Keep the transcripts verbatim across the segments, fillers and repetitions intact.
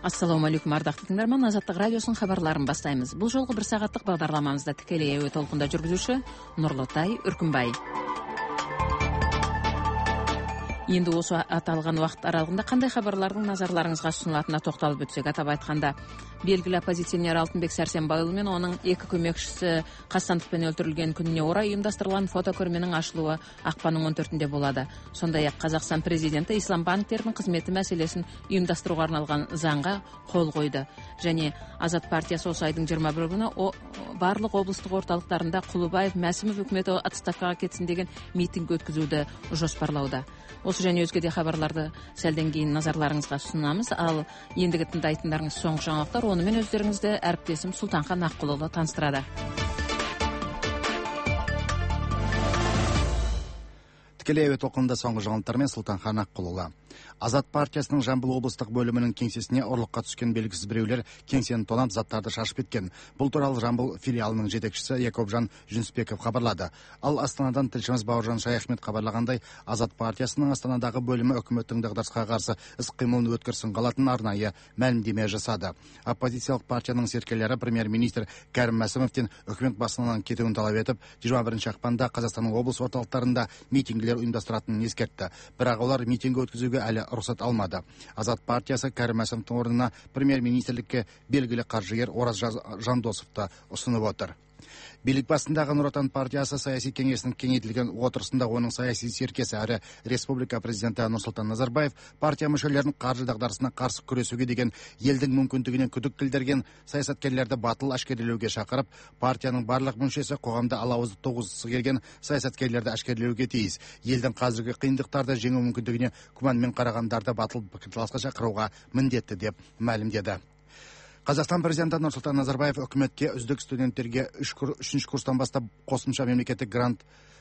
Ассаламу алейкум, ардактуу тыңдарман. Азаттык радиосунун хабарларын бастайбыз. Бул жолку бир сагаттык багдарламабызда тикелей эфир толкунда жүргүзүүчү Нурлутай Үркүнбай. Енді осы аталған уақыт аралығында қандай хабарлардың назарларыңызға ұсынылатынына тоқталып өтсек, атап айтқанда, белгілі оппозиционер Алтынбек Сәрсенбайұлы мен оның екі көмекшісі қастандықпен өлтірілген күніне орай ұйымдастырылған фотокөрменің ашылуы ақпанның он төртінде болады. Сондай-ақ Қазақстан президенті ислам банктерінің қызметі мәселесін ұйымдастыруға арналған заңға қол қойды. Және Азат партиясы осы айдың жиырма бірі күні барлық облыстық орталықтарында Құлыбаев, Мәсімов үкіметі отставкаға кетсін деген митинг өткізуді жоспарлауда. Осы және өзге де хабарларды сәлден кейін назарларыңызға ұсынамыз. Ал ендігі тыңдайтындарыңыз соңғы жаңалықтар. Онымен өздеріңізді әріптесім Сұлтанхан Аққұлұлы таныстырады. Тікелей эфир толқынында соңғы жаңалықтармен Сұлтанхан Аққұлұлы. Азат партиясының Жамбыл облыстық бөлімінің кеңсесіне ұрлыққа түскен белгісіз біреулер кеңсені тонап заттарды шашып кеткен. Бұл туралы Жамбыл филиалының жетекшісі Якобжан Жүнісбеков хабарлады. Ал Астанадан тілшіміз Бауыржан Шаяхмет хабарлағандай, Азат партиясының Астанадағы бөлімі үкіметтің дағдарысқа қарсы іс-қимылын өткерсін қалатын арнайы мәлімдеме жасады. Оппозициялық партияның серкелері премьер-министр Кәрім Мәсімовтен үкімет басынан кетуін талап етіп, жиырма бірінші ақпанда Қазақстанның облыс орталықтарында митингілер ұйымдастыратынын ескертті. Бірақ олар митинг өткізуге әлі рұқсат алмады. Азат партиясы Кәрім Мәсімовтің орнына премьер-министрлікке белгілі қаржыгер Ораз Жандосовты ұсынып отыр. Билік басындағы Нұр Отан партиясы саяси кеңесінің кеңейтілген отырысында оның саяси серкесі әрі республика президенті Нұрсұлтан Назарбаев партия мүшелерінің қаржы дағдарысына қарсы күресуге деген елдің мүмкіндігінен күдік келтірген саясаткерлерді батыл әшкерелеуге шақырып, партияның барлық мүшесі қоғамда алауыздық туғызғысы келген саясаткерлерді әшкерелеуге тиіс. Елдің қазіргі қиындықтарды жеңу мүмкіндігіне күмәнмен қарағандарды батыл пікірталасқа шақыруға міндетті деп мәлімдеді. Қазақстан президенті Нұрсұлтан Назарбаев үкіметке үздік студенттерге үшінші курстан бастап қосымша мемлекеттік грант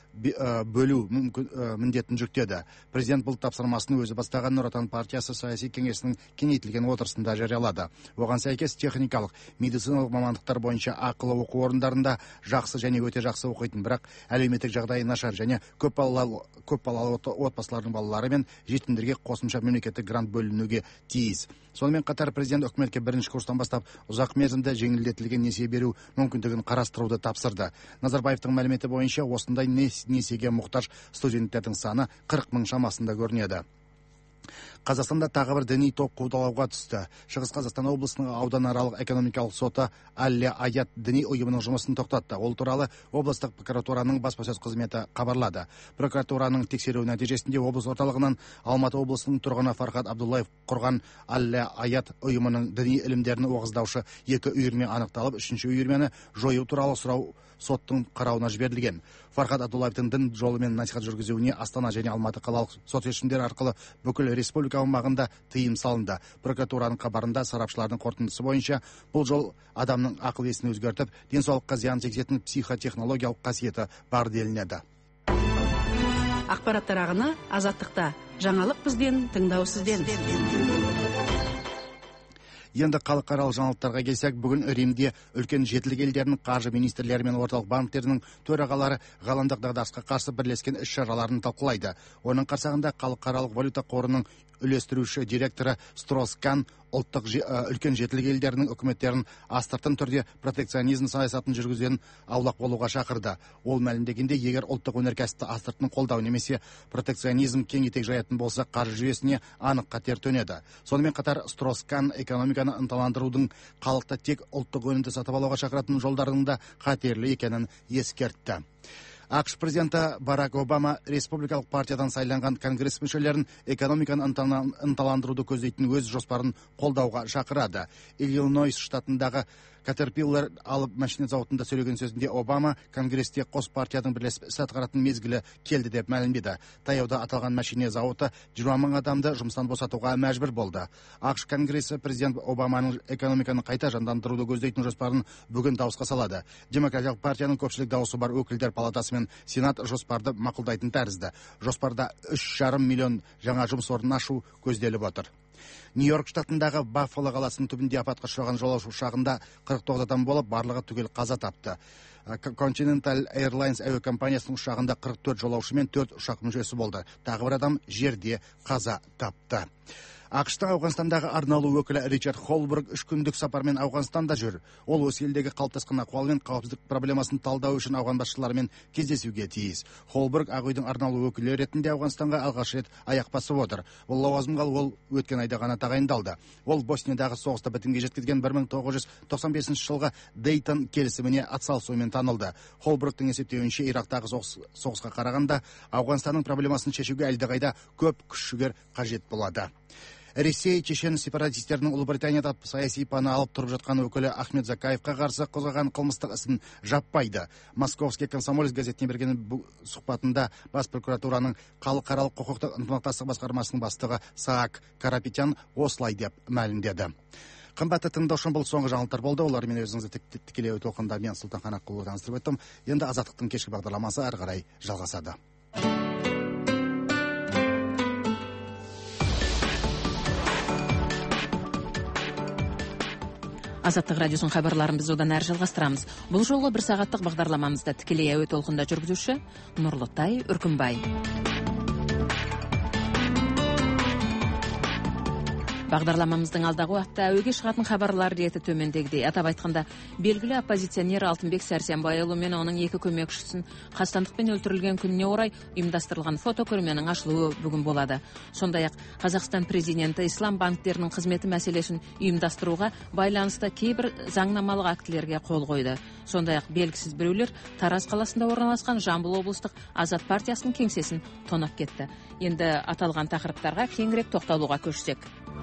бөлу міндетін жүктеді. Президент бұл тапсырмасын өзі бастаған Нұр Отан партиясы саяси кеңесінің кеңейтілген отырысында жариялады. Оған сәйкес техникалық, медициналық мамандықтар бойынша ақылы оқу орындарында жақсы және өте жақсы оқитын, бірақ әлеуметтік жағдайы нашар және көп балалы көп балалы отбасылардың балалары мен жетімдерге қосымша мемлекеттік грант бөлінуге тиіс. Сонымен қатар президент үкіметке бірінші курстан бастап ұзақ мерзімді жеңілдетілген несие беру мүмкіндігін қарастыруды тапсырды. Назарбаевтың мәліметі бойынша осындай несиеге мұқтаж студенттердің саны қырық мың шамасында көрінеді. Қазақстанда тағы бір діни топ қудалауға түсті. Шығыс Қазақстан облысының ауданаралық экономикалық соты Аль-Аят діни ұйымының жұмысын тоқтатты. Ол туралы облыстық прокуратураның баспасөз қызметі хабарлады. Прокуратураның тексеру нәтижесінде облыс орталығынан Алматы облысының тұрғыны Фархат Абдуллаев құрған Аль-Аят ұйымының діни ілімдерін оғыздаушы екі үйірме анықталып, үшінші үйірмені жою туралы сұрау соттың қарауына жіберілген. Фархат Абдуллаевтың дін жолымен насихат жүргізуіне Астана және Алматы қалалық сот шешімдері арқылы бүкіл республика аумағында тыйым салынды. Прокуратураның хабарында сарапшылардың қорытындысы бойынша бұл жол адамның ақыл есін өзгертіп, денсаулыққа зиян тигізетін психотехнологиялық қасиеті бар делінеді. Ақпараттар ағыны Азаттықта. Жаңалық бізден, тыңдау сізден. Енді халықаралық жаңалықтарға келсек, бүгін Римде үлкен жетілік елдерінің қаржы министрлері мен орталық банктерінің төрағалары ғаламдық дағдарысқа қарсы бірлескен іс-шараларын талқылайды. Оның қарсағында халықаралық валюта қорының үлестіруші директоры Строс-Кан ұлттық үлкен жетілік елдерінің үкіметтерін астыртын түрде протекционизм саясатын жүргізуден аулақ болуға шақырды. Ол мәлімдегенде, егер ұлттық өнеркәсіпті астыртын қолдау немесе протекционизм кең етек жаятын болса, қаржы жүйесіне анық қатер төнеді. Сонымен қатар Строс-Кан экономиканы ынталандырудың халықты тек ұлттық өнімді сатып алуға шақыратын жолдарының да қатерлі екенін ескертті. ақш президенті Барак Обама республикалық партиядан сайланған конгресс мүшелерін экономиканы ынталандыруды көздейтін өз жоспарын қолдауға шақырады. Иллинойс штатындағы Caterpillar алып машина зауытында сөйлеген сөзінде Обама конгрессте қос партияның бірлесіп іс атқаратын мезгілі келді деп мәлімдеді. Таяуда аталған машина зауыты жиырма мың адамды жұмыстан босатуға мәжбүр болды. ақш конгресі президент Обаманың экономиканы қайта жандандыруды көздейтін жоспарын бүгін дауысқа салады. Демократиялық партияның көпшілік дауысы бар өкілдер палатасы мен сенат жоспарды мақұлдайтын тәрізді. Жоспарда үш жарым миллион жаңа жұмыс орнын ашу көзделіп отыр. Нью-Йорк штатындағы Баффало қаласының түбінде апатқа ұшыраған жолаушы ұшағында қырық тоғыз адам болып, барлығы түгел қаза тапты. Continental Airlines әуе компаниясының ұшағында қырық төрт жолаушы мен төрт ұшақ мүшесі болды. Тағы бір адам жерде қаза тапты. ақш-та Ауғанстандағы арналуу өкілі Ричард Холберг үш күндік сапармен Ауғанстанда жүр. Ол осы елдегі қалыптасқан ахуал мен қауіпсіздік проблемасын талдау үшін ауған басшыларымен кездесуге тиіс. Холберг Ақ үйдің арналуу өкілі ретінде Ауғанстанға алғаш рет аяқ басып отыр. Бұл лауазымға ол өткен айда ғана тағайындалды. Ол Босниядағы соғысты бітімге жеткізген бір мың тоғыз жүз тоқсан бесінші жылғы Дейтон келісіміне атсалысуымен танылды. Холбергтің есептеуінше Ирактағы соғыс, соғысқа қарағанда Ауғанстанның проблемасын шешуге әлдеқайда көп күш-жігер қажет болады. Ресей чечен сепаратистерінің Ұлыбританияда саяси пана алып тұрып жатқан өкілі Ахмед Закаевқа қарсы қозғаған қылмыстық ісін жаппайды. Московский комсомолец газетіне берген сұхбатында бас прокуратураның халықаралық құқықтық ынтымақтастық басқармасының бастығы Саак Карапетян осылай деп мәлімдеді. Қымбатты тыңдаушым, бұл соңғы жаңалықтар болды. Олармен өзіңізді тікелей толқында мен Сұлтан Қанақұлы таныстырып өттім. Енді Азаттықтың кешкі бағдарламасы ары қарай жалғасады. Азаттық радиосын хабарларын біз одан әрі жалғастырамыз. Бұл жолы бір сағаттық бағдарламамызда тікелей әуе толқында жүргізуші Нұрлытай Үркімбай. Бағдарламамыздың алдағы уақытта әуеге шығатын хабарлар реті төмендегідей. Атап айтқанда, белгілі оппозиционер Алтынбек Сәрсенбайұлы мен оның екі көмекшісін қастандықпен өлтірілген күніне орай ұйымдастырылған фотокөрменің ашылуы бүгін болады. Сондай-ақ Қазақстан президенті ислам банктерінің қызметі мәселесін ұйымдастыруға байланысты кейбір заңнамалық актілерге қол қойды. Сондай-ақ белгісіз біреулер Тараз қаласында орналасқан Жамбыл облыстық Азат партиясының кеңсесін тонап кетті. Енді аталған тақырыптарға кеңірек тоқталуға көшсек.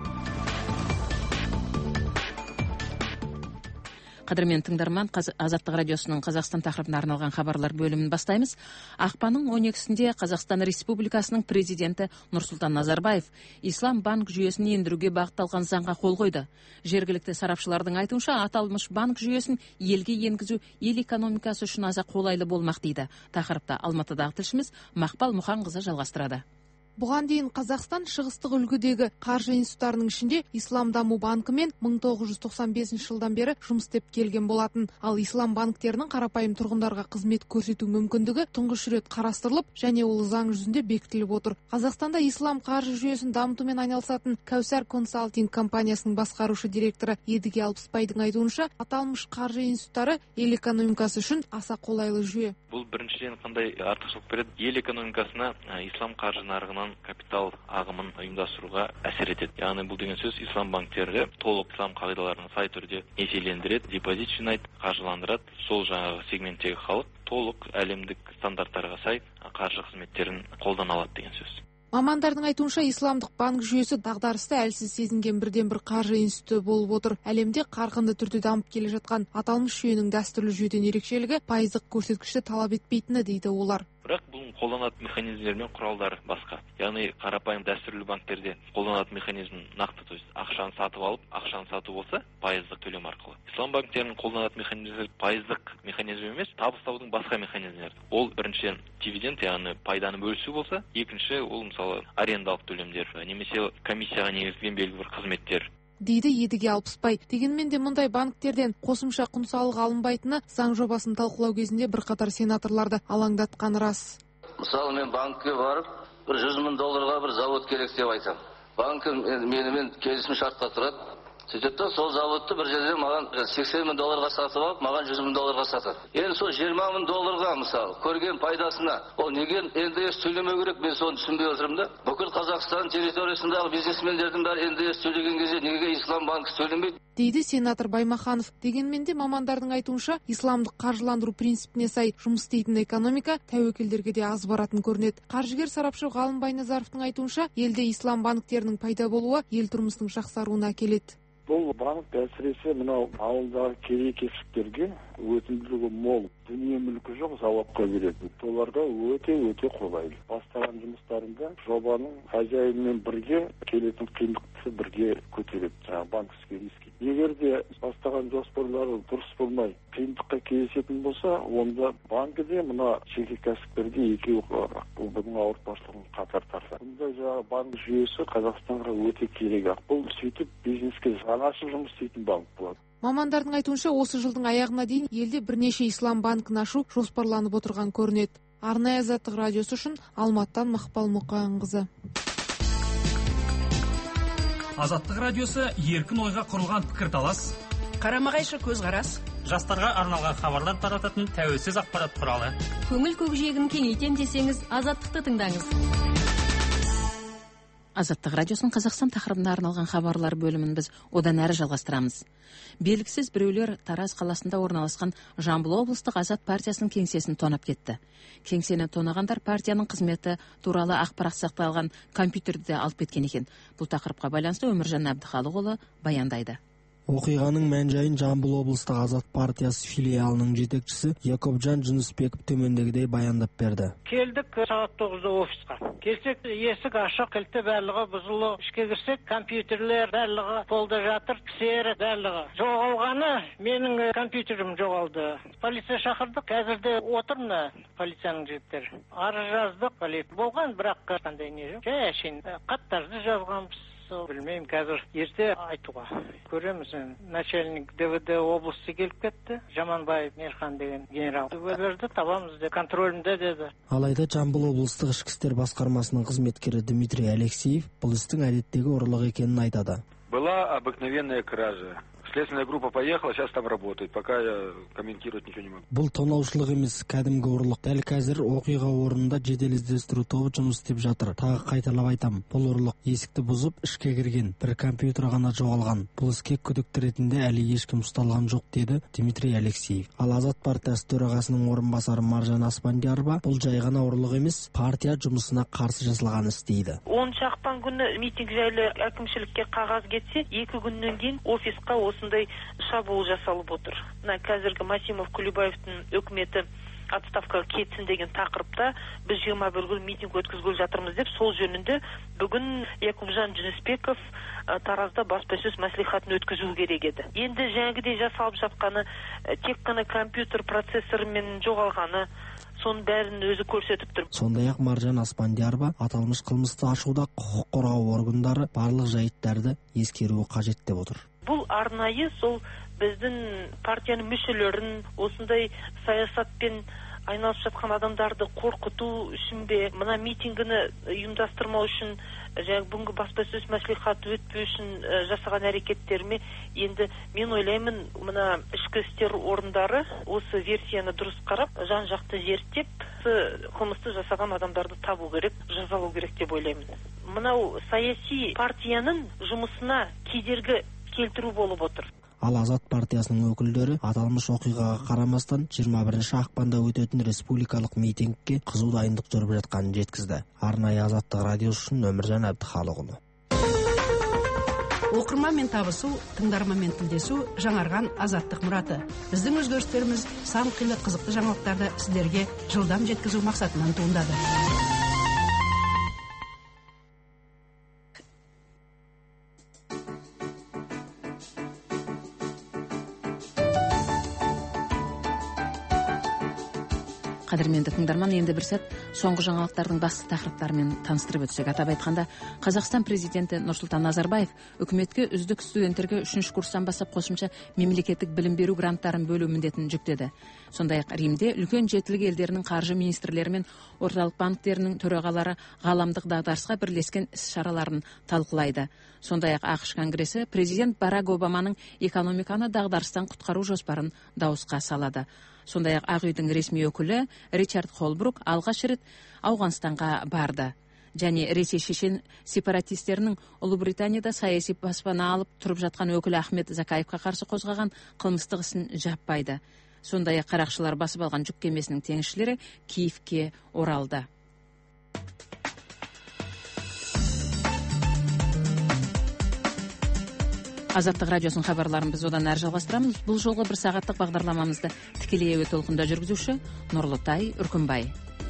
Қадірмен тыңдарман, Азаттық радиосының Қазақстан тақырыбына арналған хабарлар бөлімін бастаймыз. Ақпанның он екісінде Қазақстан Республикасының президенті Нұрсұлтан Назарбаев ислам банк жүйесін ендіруге бағытталған заңға қол қойды. Жергілікті сарапшылардың айтуынша, аталмыш банк жүйесін елге енгізу ел экономикасы үшін аса қолайлы болмақ дейді. Тақырыпта Алматыдағы тілшіміз Мақпал Мұханқызы жалғастырады. Бұған дейін Қазақстан шығыстық үлгідегі қаржы институттарының ішінде Ислам даму банкімен мың тоғыз жүз тоқсан бесінші жылдан бері жұмыс істеп келген болатын. Ал ислам банктерінің қарапайым тұрғындарға қызмет көрсету мүмкіндігі тұңғыш рет қарастырылып, және ол заң жүзінде бекітіліп отыр. Қазақстанда ислам қаржы жүйесін дамытумен айналысатын Кәусар консалтинг компаниясының басқарушы директоры Едіге Алпысбайдың айтуынша, аталмыш қаржы институттары ел экономикасы үшін аса қолайлы жүйе. Бұл біріншіден қандай артықшылық береді? Ел экономикасына ислам қаржы нарығынан капитал ағымын ұйымдастыруға әсер етеді. Яғни бұл деген сөз, ислам банктері толық ислам қағидаларына сай түрде несиелендіреді, депозит жинайды, қаржыландырады. Сол жаңағы сегменттегі халық толық әлемдік стандарттарға сай қаржы қызметтерін қолдана алады деген сөз. Мамандардың айтуынша, исламдық банк жүйесі дағдарысты әлсіз сезінген бірден бір қаржы институты болып отыр. Әлемде қарқынды түрде дамып келе жатқан аталмыш жүйенің дәстүрлі жүйеден ерекшелігі пайыздық көрсеткішті талап етпейтіні дейді олар. Бірақ бұл қолданатын механизмдер мен құралдар басқа. Яғни қарапайым дәстүрлі банктерде қолданатын механизм нақты, то есть ақшаны сатып алып, ақшаны сату болса, пайыздық төлем арқылы. Ислам банктерінің қолданатын механизмдер пайыздық механизм емес, табыстаудың басқа механизмдері. Ол біріншіден дивиденд, яғни пайданы бөлісу болса, екінші ол мысалы арендалық төлемдер, немесе комиссияға негізделген белгілі бір қызметтер. Дейді Едіге Алпысбай. Дегенмен де мұндай банктерден қосымша құн салығы алынбайтыны заң жобасын талқылау кезінде бірқатар сенаторларды алаңдатқан рас. Мысалы, мен банкке барып, бір жүз мың долларға бір завод керек деп айтам. Банкім менімен келісім шартқа тұрады. Сөйтіп, сол заводты бір жерде маған сексен мың долларға сатып алып, маған жүз мың долларға сатады. Енді сол жиырма мың долларға мысалы көрген пайдасына ол неге эн дэ эс төлемеу керек, мен соны түсінбей отырмын да. Бүкіл Қазақстан территориясындағы бизнесмендердің бәрі эн дэ эс төлеген кезде неге ислам банкі төлемейді? Дейді сенатор Баймаханов. Дегенмен де мамандардың айтуынша, исламдық қаржыландыру принципіне сай жұмыс істейтін экономика тәуекелдерге де аз баратын көрінеді. Қаржыгер сарапшы Ғалым Байназаровтың айтуынша, елде ислам банктерінің пайда болуы ел тұрмысының жақсаруына әкеледі. Бұл банк әсіресе мынау ауылдағы кедей-кепшіктерге өтімділігі мол, дүние мүлкі жоқ заводқа береді. Оларға өте-өте қолайлы. Бастаған жұмыстарында жобаның хозяинмен бірге келетін қиындықты бірге көтереді. Жаңағы банковский риски. Егер де бастаған жоспарлары дұрыс болмай қиындыққа кездесетін болса, онда банкі де мына жеке кәсіпкерге екеуі бұның ауыртпашылығын қатар тартады. Бұндай жаңағы банк жүйесі Қазақстанға өте керек. Бұл сөйтіп бизнеске жаңаша жұмыс істейтін банк болады. Мамандардың айтуынша, осы жылдың аяғына дейін елде бірнеше ислам банкін ашу жоспарланып отырған көрінеді. Арнайы Азаттық радиосы үшін Алматыдан Мақпал Мұқанқызы. Азаттық радиосы еркін ойға құрылған пікірталас, қарама-қайшы көзқарас, жастарға арналған хабарлар тарататын тәуелсіз ақпарат құралы. Көңіл көкжиегін кеңейтем десеңіз, Азаттықты тыңдаңыз. Азаттық радиосының Қазақстан тақырыбына арналған хабарлар бөлімін біз одан әрі жалғастырамыз. Белгісіз біреулер Тараз қаласында орналасқан Жамбыл облыстық Азат партиясының кеңсесін тонап кетті. Кеңсені тонағандар партияның қызметі туралы ақпарат сақталған компьютерді алып кеткен екен. Бұл тақырыпқа байланысты Өміржан Әбдіхалықұлы баяндайды. Оқиғаның мән-жайын Жамбыл облыстық Азат партиясы филиалының жетекшісі Якобжан Жүнісбеков төмендегідей баяндап берді. Келдік сағат тоғызда офисқа. Келсек, есік ашық, кілті барлығы бұзылы. Ішке кірсек, компьютерлер барлығы полда жатыр, кісері барлығы. Жоғалғаны менің компьютерім жоғалды. Полиция шақырдық, қазірде отырмын полицияның жігіттері. Арыз жаздық, полиция болған, бірақ қандай не жоқ. Жай әшейін хаттарды жазғанбыз. Білмеймін, қазір ерте айтуға. Көреміз, начальник ДВД облысы келіп кетті. Жаманбаев Мейірхан деген генерал. Өберді, табамыз деп, контролінде деді. Алайда Жамбыл облыстық ішкі істер басқармасының қызметкері Дмитрий Алексеев бұл істің әдеттегі ұрлық екенін айтады. Была обыкновенная кража. Следственная группа поехала, сейчас там работает. Пока я комментировать ничего не могу. Бұл тонаушылық емес, кәдімгі ұрлық. Дәл қазір оқиға орнында жедел іздестіру тобы жұмыс істеп жатыр. Тағы қайталап айтам, бұл ұрлық. Есікті бұзып, ішке кірген. Бір компьютер ғана жоғалған. Бұл іске күдікті ретінде әлі ешкім ұсталған жоқ, деді Дмитрий Алексеев. Ал Азат партиясы төрағасының орынбасары Маржан Аспандиярова бұл жай ғана ұрлық емес, партия жұмысына қарсы жасалған іс дейді. оныншы ақпан күні митинг жайлы әкімшілікке қағаз кетсе, екі күннен кейін офисқа осындай шабуыл жасалып отыр. Мына қазіргі Масимов Күлібаевтың үкіметі отставкаға кетсін деген тақырыпта біз жиырма бір күн митинг өткізгелі жатырмыз деп, сол жөнінде бүгін Якубжан Жүнісбеков Таразда баспасөз мәслихатын өткізу керек еді. Енді жаңағыдай жасалып жатқаны тек қана компьютер процессорымен жоғалғаны, соның бәрін өзі көрсетіп тұр. Сондай-ақ Маржан Аспандиярова аталмыш қылмысты ашуда құқық қорғау органдары барлық жайттарды ескеруі қажет деп отыр. Бұл арнайы сол біздің партияның мүшелерін осындай саясатпен айналысып жатқан адамдарды қорқыту үшін бе, мына митингіні ұйымдастырмау үшін, жаңағы бүгінгі баспасөз мәслихаты өтпеу үшін жасаған әрекеттеріме, енді мен ойлаймын, мына ішкі істер орындары осы версияны дұрыс қарап, жан-жақты зерттеп, қылмысты жасаған адамдарды табу керек, жазалау керек деп ойлаймын. Мынау саяси партияның жұмысына кедергі келтіру болып отыр. Ал Азат партиясының өкілдері аталмыш оқиғаға қарамастан жиырма бірінші ақпанда өтетін республикалық митингке қызу дайындық жүріп жатқанын жеткізді. Арнайы Азаттық радиосы үшін Өміржан Әбдіхалықұлы. Оқырманмен табысу, тыңдарманмен тілдесу жаңарған Азаттық мұраты. Біздің өзгерістеріміз сан қилы қызықты жаңалықтарды сіздерге жылдам жеткізу мақсатынан туындады. Қадірменді тыңдарман, енді бір сәт соңғы жаңалықтардың басты тақырыптарымен таныстырып өтсек. Атап айтқанда, Қазақстан президенті Нұрсұлтан Назарбаев үкіметке үздік студенттерге үшінші курстан бастап қосымша мемлекеттік білім беру гранттарын бөлу міндетін жүктеді. Сондай-ақ Римде үлкен жетілік елдерінің қаржы министрлері мен орталық банктерінің төрағалары ғаламдық дағдарысқа бірлескен іс-шараларын талқылайды. Сондай-ақ ақш Конгресі президент Барак Обаманың экономиканы дағдарыстан құтқару жоспарын дауысқа салады. Сондай-ақ Ақ үйдің ресми өкілі Ричард Холбрук алғаш рет Ауғанстанға барды. Және Ресей шешен сепаратистерінің Ұлыбританияда саяси баспана алып тұрып жатқан өкілі Ахмет Закаевқа қарсы қозғаған қылмыстық ісін жаппайды. Сондай-ақ қарақшылар басып алған жүк кемесінің теңізшілері Киевке оралды. Азаттық радиосының хабарларын біз одан әрі жалғастырамыз. Бұл жолғы бір сағаттық бағдарламамызды тікелей әуе толқында жүргізуші Нұрлытай Үркімбай.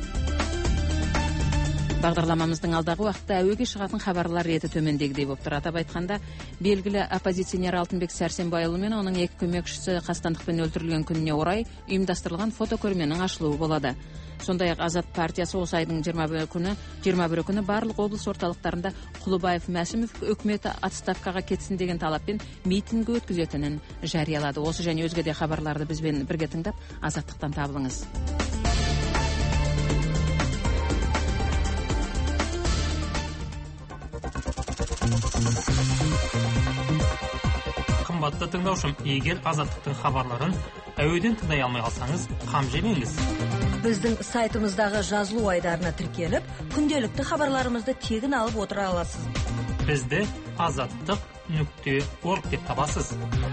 Бағдарламамыздың алдағы уақытта әуеге шығатын хабарлар реті төмендегідей болып тұр. Атап айтқанда, белгілі оппозиционер Алтынбек Сәрсенбайұлы мен оның екі көмекшісі қастандықпен өлтірілген күніне орай ұйымдастырылған фотокөрменің ашылуы болады. Сондай-ақ Азат партиясы осы айдың жиырма бірі күні барлық облыс орталықтарында Құлыбаев Мәсімов үкіметі отставкаға кетсін деген талаппен митинг өткізетінін жариялады. Осы және өзге де хабарларды бізбен бірге тыңдап, Азаттықтан табылыңыз. Қымбатты тыңдаушым, егер Азаттықтың хабарларын әуеден тыңдай алмай қалсаңыз, қам жемеңіз. Біздің сайтымыздағы жазылу айдарына тіркеліп, күнделікті хабарларымызды тегін алып отыра аласыз. Бізді азаттық нүкте орг деп табасыз.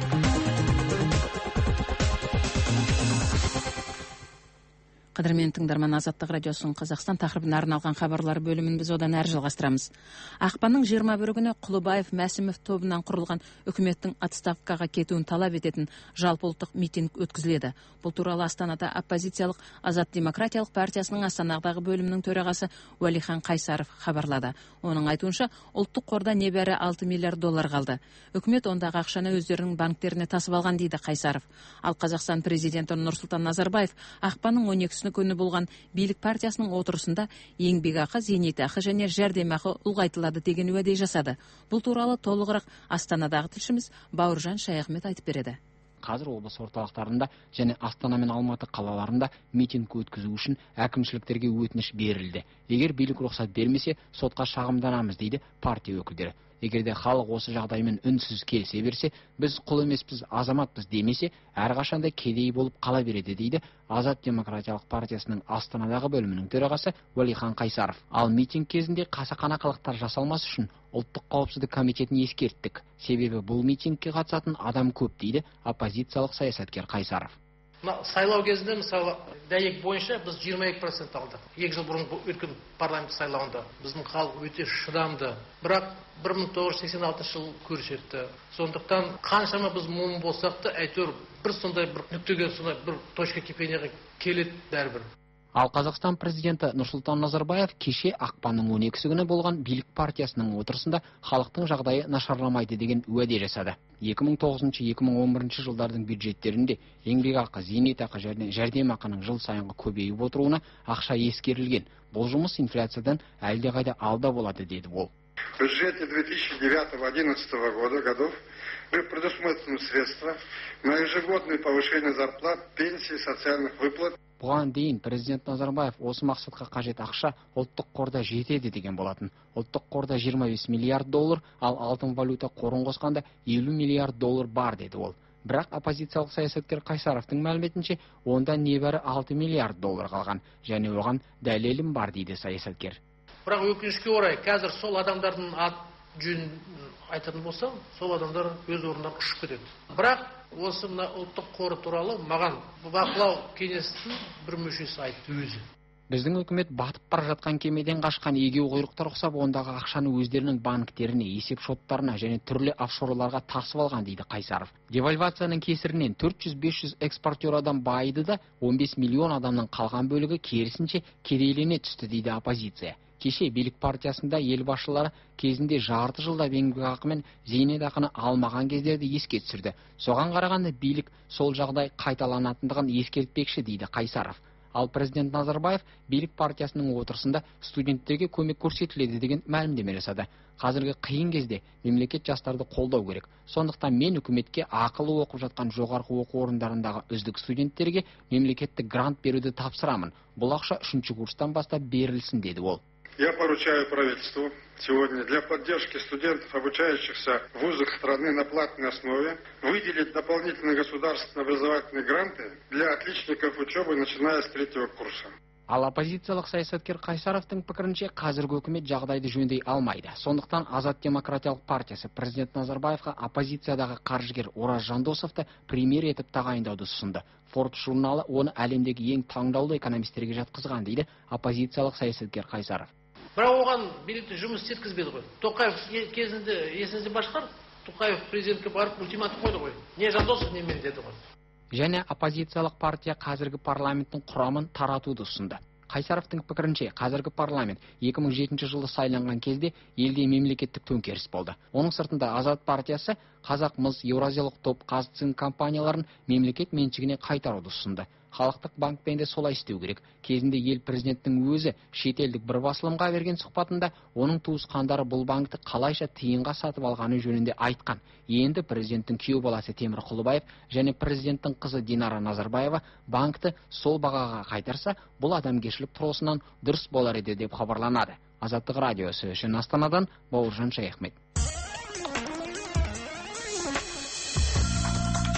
Қадірмен тыңдарман, Азаттық радиосының Қазақстан тақырыбына арналған хабарлар бөлімін біз одан әрі жалғастырамыз. Ақпанның жиырма бірі күні Құлыбаев Мәсімов тобынан құрылған үкіметтің отставкаға кетуін талап ететін жалпыұлттық митинг өткізіледі. Бұл туралы Астанада оппозициялық Азат демократиялық партиясының Астанадағы бөлімінің төрағасы Уәлихан Қайсаров хабарлады. Оның айтуынша, ұлттық қорда небәрі алты миллиард доллар қалды. Үкімет ондағы ақшаны өздерінің банктеріне тасып алған дейді Қайсаров. Ал Қазақстан президенті Нұрсұлтан Назарбаев ақпанның он екісі күні болған билік партиясының отырысында еңбекақы, зейнетақы және жәрдемақы ұлғайтылады деген уәде жасады. Бұл туралы толығырақ Астанадағы тілшіміз Бауыржан Шаяхмет айтып береді. Қазір облыс орталықтарында және Астана мен Алматы қалаларында митинг өткізу үшін әкімшіліктерге өтініш берілді. Егер билік рұқсат бермесе, сотқа шағымданамыз дейді партия өкілдері. Егерде халық осы жағдаймен үнсіз келісе берсе, біз құл емеспіз, азаматпыз демесе, әрқашанда кедей болып қала береді дейді Азат демократиялық партиясының Астанадағы бөлімінің төрағасы Уәлихан Қайсаров. Ал митинг кезінде қасақана қылықтар жасалмас үшін ұлттық қауіпсіздік комитетін ескерттік. Себебі бұл митингке қатысатын адам көп дейді оппозициялық саясаткер Қайсаров. Сайлау кезінде, мысалы, дәйек бойынша біз жиырма екі процент алдық. Екі жыл бұрын өткен парламент сайлауында біздің халық өте шыдамды. Бірақ бір мың тоғыз жүз сексен алтыншы жыл көрсетті. Сондықтан қаншама біз момын болсақ та, әйтеуір бір сондай бір нүктеге, сондай бір точка кипениyaға келеді бәрібір. Ал Қазақстан президенті Нұрсұлтан Назарбаев кеше ақпанның он екісі күні болған билік партиясының отырысында халықтың жағдайы нашарламайды деген уәде жасады. екі мың тоғызыншы - екі мың он бірінші жылдардың бюджеттерінде еңбекақы, зейнетақы және жәрдемақының жыл сайынғы көбейіп отыруына ақша ескерілген. Бұл жұмыс инфляциядан әлдеқайда алда болады деді ол. В бюджете две тысячи девятого — две тысячи одиннадцатого года годов предусмотрены средства на ежегодное повышение зарплат, пенсий, социальных выплат. Бұған дейін президент Назарбаев осы мақсатқа қажет ақша ұлттық қорда жетеді деген болатын. Ұлттық қорда жиырма бес миллиард доллар, ал алтын валюта қорын қосқанда елу миллиард доллар бар деді ол. Бірақ оппозициялық саясаткер Қайсаровтың мәліметінше, онда небәрі алты миллиард доллар қалған, және оған дәлелім бар дейді саясаткер. Бірақ өкінішке орай, қазір сол адамдардың ат жөнін айтатын болсам, сол адамдар өз орындарынан ұшып кетеді. Бірақ осы мына ұлттық қоры туралы маған бақылау кеңестің бір мүшесі айтты өзі. Біздің үкімет батып бара жатқан кемеден қашқан егеу құйрықтар ұқсап, ондағы ақшаны өздерінің банктеріне, есеп шоттарына және түрлі офшорларға тасып алған дейді Қайсаров. Девальвацияның кесірінен төрт жүз — бес жүз экспортер адам байыды да, он бес миллион адамның қалған бөлігі керісінше кедейлене түсті дейді оппозиция. Кеше билік партиясында ел басшылары кезінде жарты жылда еңбекақы мен зейнетақыны алмаған кездерді еске түсірді. Соған қарағанда билік сол жағдай қайталанатындығын ескертпекші дейді Қайсаров. Ал президент Назарбаев билік партиясының отырысында студенттерге көмек көрсетіледі деген мәлімдеме жасады. Қазіргі қиын кезде мемлекет жастарды қолдау керек. Сондықтан мен үкіметке ақылы оқып жатқан жоғарғы оқу орындарындағы үздік студенттерге мемлекеттік грант беруді тапсырамын. Бұл ақша үшінші курстан бастап берілсін деді ол. Я поручаю правительству сегодня для поддержки студентов, обучающихся в вузах страны на платной основе, выделить дополнительные государственные образовательные гранты для отличников учебы, начиная с третьего курса. Ал оппозициялық саясаткер Қайсаровтың пікірінше, қазіргі үкімет жағдайды жөндей алмайды. Сондықтан Азат демократиялық партиясы президент Назарбаевқа оппозициядағы қаржыгер Ораз Жандосовты премьер етіп тағайындауды ұсынды. Forbes журналы оны әлемдегі ең таңдаулы экономистерге жатқызған дейді оппозициялық саясаткер Қайсаров. Бірақ оған билікті жұмыс істеткізбеді ғой. Тоқаев кезінде есіңізде бар шығар, Тоқаев президентке барып ультиматум қойды ғой. Не Жандосов, не мен деді ғой. Және оппозициялық партия қазіргі парламенттің құрамын таратуды ұсынды. Қайсаровтың пікірінше, қазіргі парламент екі мың жетінші жылы сайланған кезде елде мемлекеттік төңкеріс болды. Оның сыртында Азат партиясы Қазақ мыс, Еуразиялық топ, Қазцинк компанияларын мемлекет меншігіне қайтаруды ұсынды. Халықтық банкпен де солай істеу керек. Кезінде ел президенттің өзі шетелдік бір басылымға берген сұхбатында оның туысқандары бұл банкты қалайша тиынға сатып алғаны жөнінде айтқан. Енді президенттің күйеу баласы Темір Құлыбаев және президенттің қызы Динара Назарбаева банкты сол бағаға қайтарса, бұл адамгершілік тұрғысынан дұрыс болар еді деп хабарланады. Азаттық радиосы үшін Астанадан Бауыржан Шаяхмет.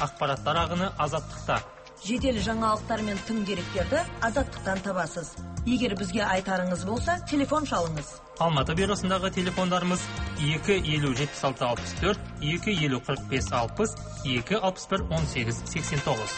Ақпараттар ағыны Азаттықта. Жедел жаңалықтар мен тың деректерді Азаттықтан табасыз. Егер бізге айтарыңыз болса, телефон шалыңыз. Алматы бюросындағы телефондарымыз екі елу жетпіс алты алпыс төрт, екі елу қырық бес алпыс, екі алпыс бір он сегіз сексен тоғыз.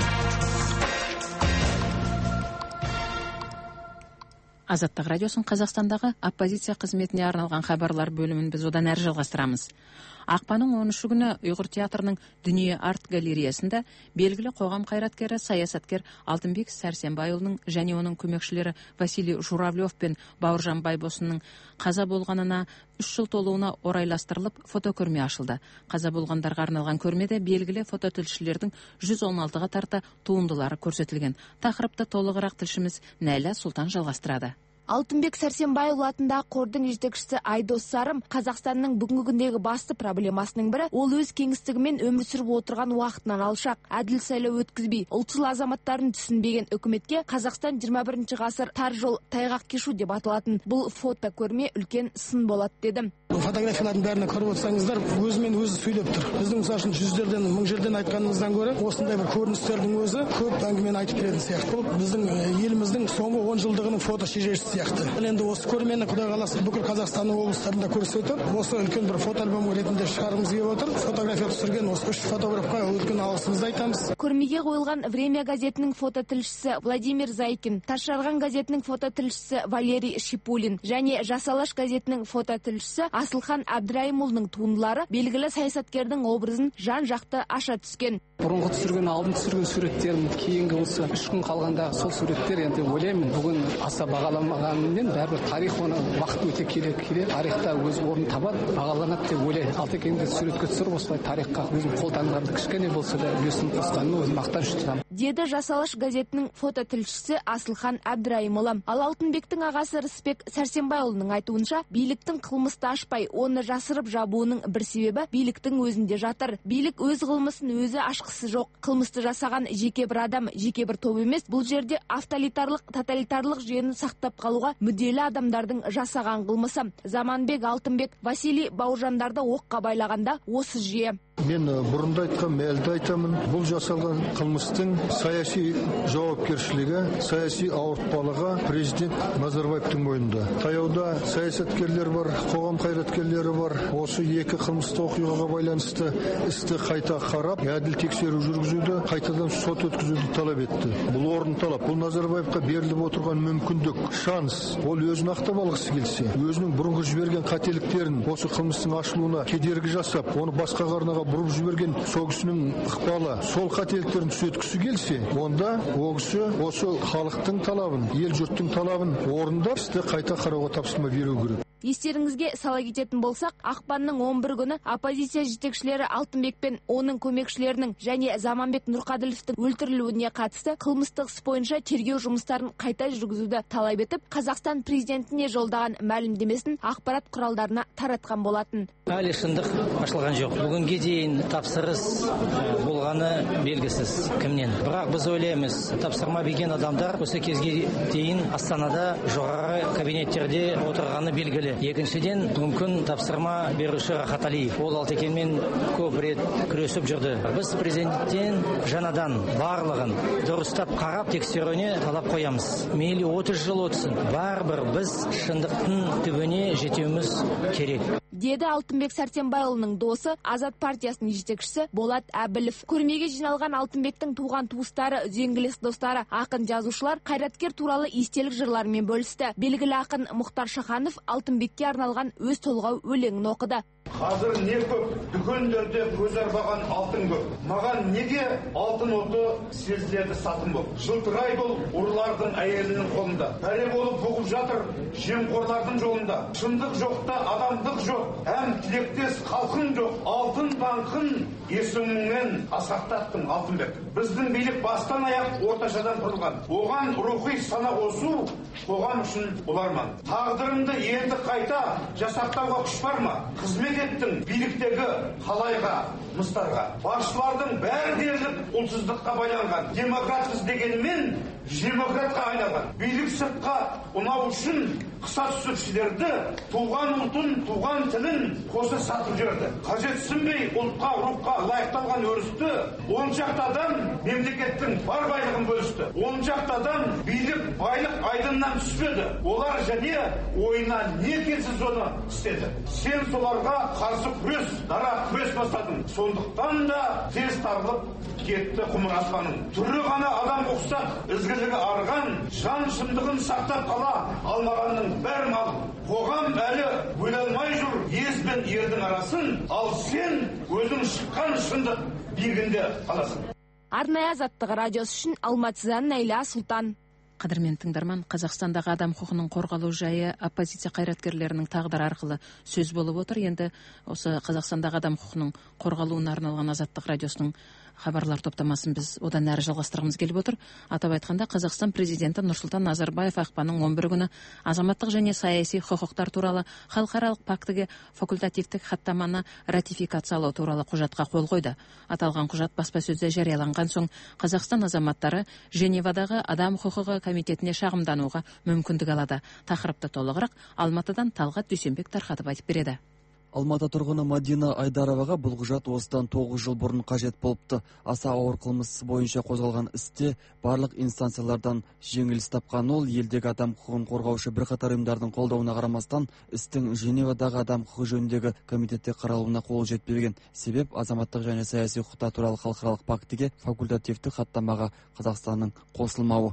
Азаттық радиосын Қазақстандағы оппозиция қызметіне арналған хабарлар бөлімін біз одан әрі жалғастырамыз. Ақпанның он үші күні Ұйғыр театрының Дүние арт галереясында белгілі қоғам қайраткері, саясаткер Алтынбек Сәрсенбайұлының және оның көмекшілері Василий Журавлев пен Бауыржан Байбосынның қаза болғанына үш жыл толуына орайластырылып фотокөрме ашылды. Қаза болғандарға арналған көрмеде белгілі фототілшілердің жүз он алтыға тарта туындылары көрсетілген. Тақырыпты толығырақ тілшіміз Нәйлә Сұлтан жалғастырады. Алтынбек Сәрсенбайұлы атындағы қордың жетекшісі Айдос Сарым Қазақстанның бүгінгі күндегі басты проблемасының бірі ол өз кеңістігімен өмір сүріп отырған уақытынан алшақ, әділ сайлау өткізбей, ұлтшыл азаматтарын түсінбеген үкіметке Қазақстан жиырма бірінші ғасыр тар жол тайғақ кешу деп аталатын бұл фото көрме үлкен сын болады дедім. Фотографиялардың бәріне көріп отырсаңыздар, өзімен өзі сөйлеп тұр. Біздің мысалы үшін жүздерден, мың жерден айтқанымыздан гөрі осындай бір көріністердің өзі көп әңгімені айтып беретін сияқты. Бұл біздің еліміздің соңғы он жылдығының фото шежіресі сияқты. Енді осы көрмені Құдай қаласа бүкіл Қазақстанның облыстарында көрсетіп, осы үлкен бір фотоальбом ретінде шығарғымыз келіп отыр. Фотография түсірген осы үш фотографқа үлкен алғысымызды айтамыз. Көрмеге қойылған Время газетінің фототілшісі Владимир Зайкин, Тасжарған газетінің фототілшісі Валерий Шипулин және Жас Алаш газетінің фототілшісі Асылхан Әбдірайымұлының туындылары белгілі саясаткердің образын жан-жақты аша түскен. Бұрынғы түсірген, алдын түсірген суреттерім, кейінгі осы үш күн қалғанда сол суреттер енді ойлаймын бүгін аса бағаламағанымен бәрібір тарих оны уақыт өте келе келе тарихта өз орнын табады, бағаланады деп ойлаймын. Алтекеңді суретке түсіріп осылай тарихқа өзім қолтаңбамды кішкене болса да үлесін қосқанын өзім мақтаныш тұтамын. Деді Жас Алаш газетінің фототілшісі Асылхан Әбдірайымұлы. Ал Алтынбектің ағасы Рысбек Сәрсенбайұлының айтуынша, биліктің қылмысты ашпай, оны жасырып жабуының бір себебі биліктің өзінде жатыр. Билік өз қылмысын өзі ашқысы жоқ. Қылмысты жасаған жеке бір адам, жеке бір топ емес. Бұл жерде авторитарлық, тоталитарлық жүйені сақтап қалуға мүдделі адамдардың жасаған қылмысы. Заманбек, Алтынбек, Василий Бауыржандарды оққа байлағанда осы жүйе. Мен бұрында айтқан, мәлді айтамын. Бұл жасалған қылмыстың саяси жауапкершілігі, саяси ауыртпалығы президент Назарбаевтың мойнында. Таяуда саясаткерлер бар, қоғам қайраткерлері бар. Осы екі қылмысты оқиғаға байланысты істі қайта қарап, әділ тексеру жүргізуді, қайтадан сот өткізуді талап етті. Бұл орын талап. Бұл Назарбаевқа беріліп отырған мүмкіндік, шанс. Ол өзін ақтап алғысы келсе, өзінің бұрынғы жіберген қателіктерін осы қылмыстың ашылуына кедергі жасап, оны басқа арнаға бұрып жіберген сол кісінің ықпалы, сол қателіктерін түзеткісі келсе, онда ол кісі осы халықтың талабын, ел жұрттың талабын орындап, істі қайта қарауға тапсырма беру керек. Естеріңізге сала кететін болсақ, ақпанның он бір күні оппозиция жетекшілері Алтынбек пен оның көмекшілерінің және Заманбек Нұрқаділовтің өлтірілуіне қатысты қылмыстық іс бойынша тергеу жұмыстарын қайта жүргізуді талап етіп, Қазақстан президентіне жолдаған мәлімдемесін ақпарат құралдарына таратқан болатын. Әлі шындық ашылған жоқ. Бүгінге дейін тапсырыс болғаны белгісіз кімнен. Бірақ біз ойлаймыз, тапсырма берген адамдар осы кезге дейін Астанада жоғары кабинеттерде отырғаны белгілі. Екіншіден, мүмкін тапсырма беруші Рахат Алиев. Ол Алтекеңмен көп рет күресіп жүрді. Біз президенттен жаңадан барлығын дұрыстап қарап тексеруіне талап қоямыз. Мейлі отыз жыл өтсін. Бәрібір біз шындықтың түбіне жетуіміз керек. Деді Алтынбек Сәрсенбайұлының досы, Азат партиясының жетекшісі Болат Әбілов. Көрмеге жиналған Алтынбектің туған туыстары, үзеңгілес достары, ақын жазушылар қайраткер туралы естелік жырлармен бөлісті. Белгілі ақын Мұхтар Шаханов Алтынбекке арналған өз толғау өлеңін оқыды. Қазір не көп, дүкендерде көз арбаған алтын көп. Маған неге алтын оты сезіледі сатым көп. Жылтырайды ол ұрылардың әйелінің қолында. Пәле болып бұғып жатыр жемқорлардың жолында. Шындық жоқта адамдық жоқ, әм тілектес халқың жоқ. Алтын банқын есіміңмен асқақтаттың Алтынбек. Біздің билік бастан аяқ орташадан құрылған. Оған рухи сана қосу қоғам үшін боларман. Тағдырымды енді қайта жасақтауға күш бар ма? Қызмет еттің биліктегі қалайға, мұстарға. Басшылардың бәрі дерлік ұлтсыздыққа байланған. Демократпыз дегенімен демократқа айналған. Билік сыртқа ұнау үшін қыса түсіршілерді туған ұлтын, туған тілін қоса сатып жіберді. Қажетсінбей ұлтқа, рухқа лайықталған өрісті он шақты адам мемлекеттің бар байлығын бөлісті. он шақты адам билік, байлық айдыннан түспеді. Олар және ойына не келсе соны істеді. Сен соларға қарсы күрес, дара күрес бастадың. Сондықтан да тез тарылып кетті құмыр аспаның. Түрі ғана адам ұқсақ, ізгілігі арған, жан шындығын сақтап қала алмағанның бәрін ал. Қоғам әлі бөлалмай жүр ез бен ердің арасын, ал сен өзің шыққан шындық биігінде қаласың. Арнайы Азаттық радиосы үшін Алматыдан Найла Сұлтан. Қадірмен тыңдарман, Қазақстандағы адам құқығының қорғалу жайы оппозиция қайраткерлерінің тағдыры арқылы сөз болып отыр. Енді осы Қазақстандағы адам құқығының қорғалуына арналған Азаттық радиосының хабарлар топтамасын біз одан әрі жалғастырғымыз келіп отыр. Атап айтқанда, Қазақстан президенті Нұрсұлтан Назарбаев ақпанның он бірі күні азаматтық және саяси құқықтар туралы халықаралық пактіге факультативтік хаттаманы ратификациялау туралы құжатқа қол қойды. Аталған құжат баспасөзде жарияланған соң Қазақстан азаматтары Женевадағы адам құқығы комитетіне шағымдануға мүмкіндік алады. Тақырыпты толығырақ Алматыдан Талғат Дүйсенбек тарқатып айтып береді. Алматы тұрғыны Мадина Айдароваға бұл құжат осыдан тоғыз жыл бұрын қажет болыпты. Аса ауыр қылмыс бойынша қозғалған істе барлық инстанциялардан жеңіліс тапқан ол, елдегі адам құқығын қорғаушы бірқатар ұйымдардың қолдауына қарамастан, істің Женевадағы адам құқығы жөніндегі комитетте қаралуына қол жетпеген. Себеп азаматтық және саяси құқықтар туралы халықаралық пактіге факультативтік хаттамаға Қазақстанның қосылмауы.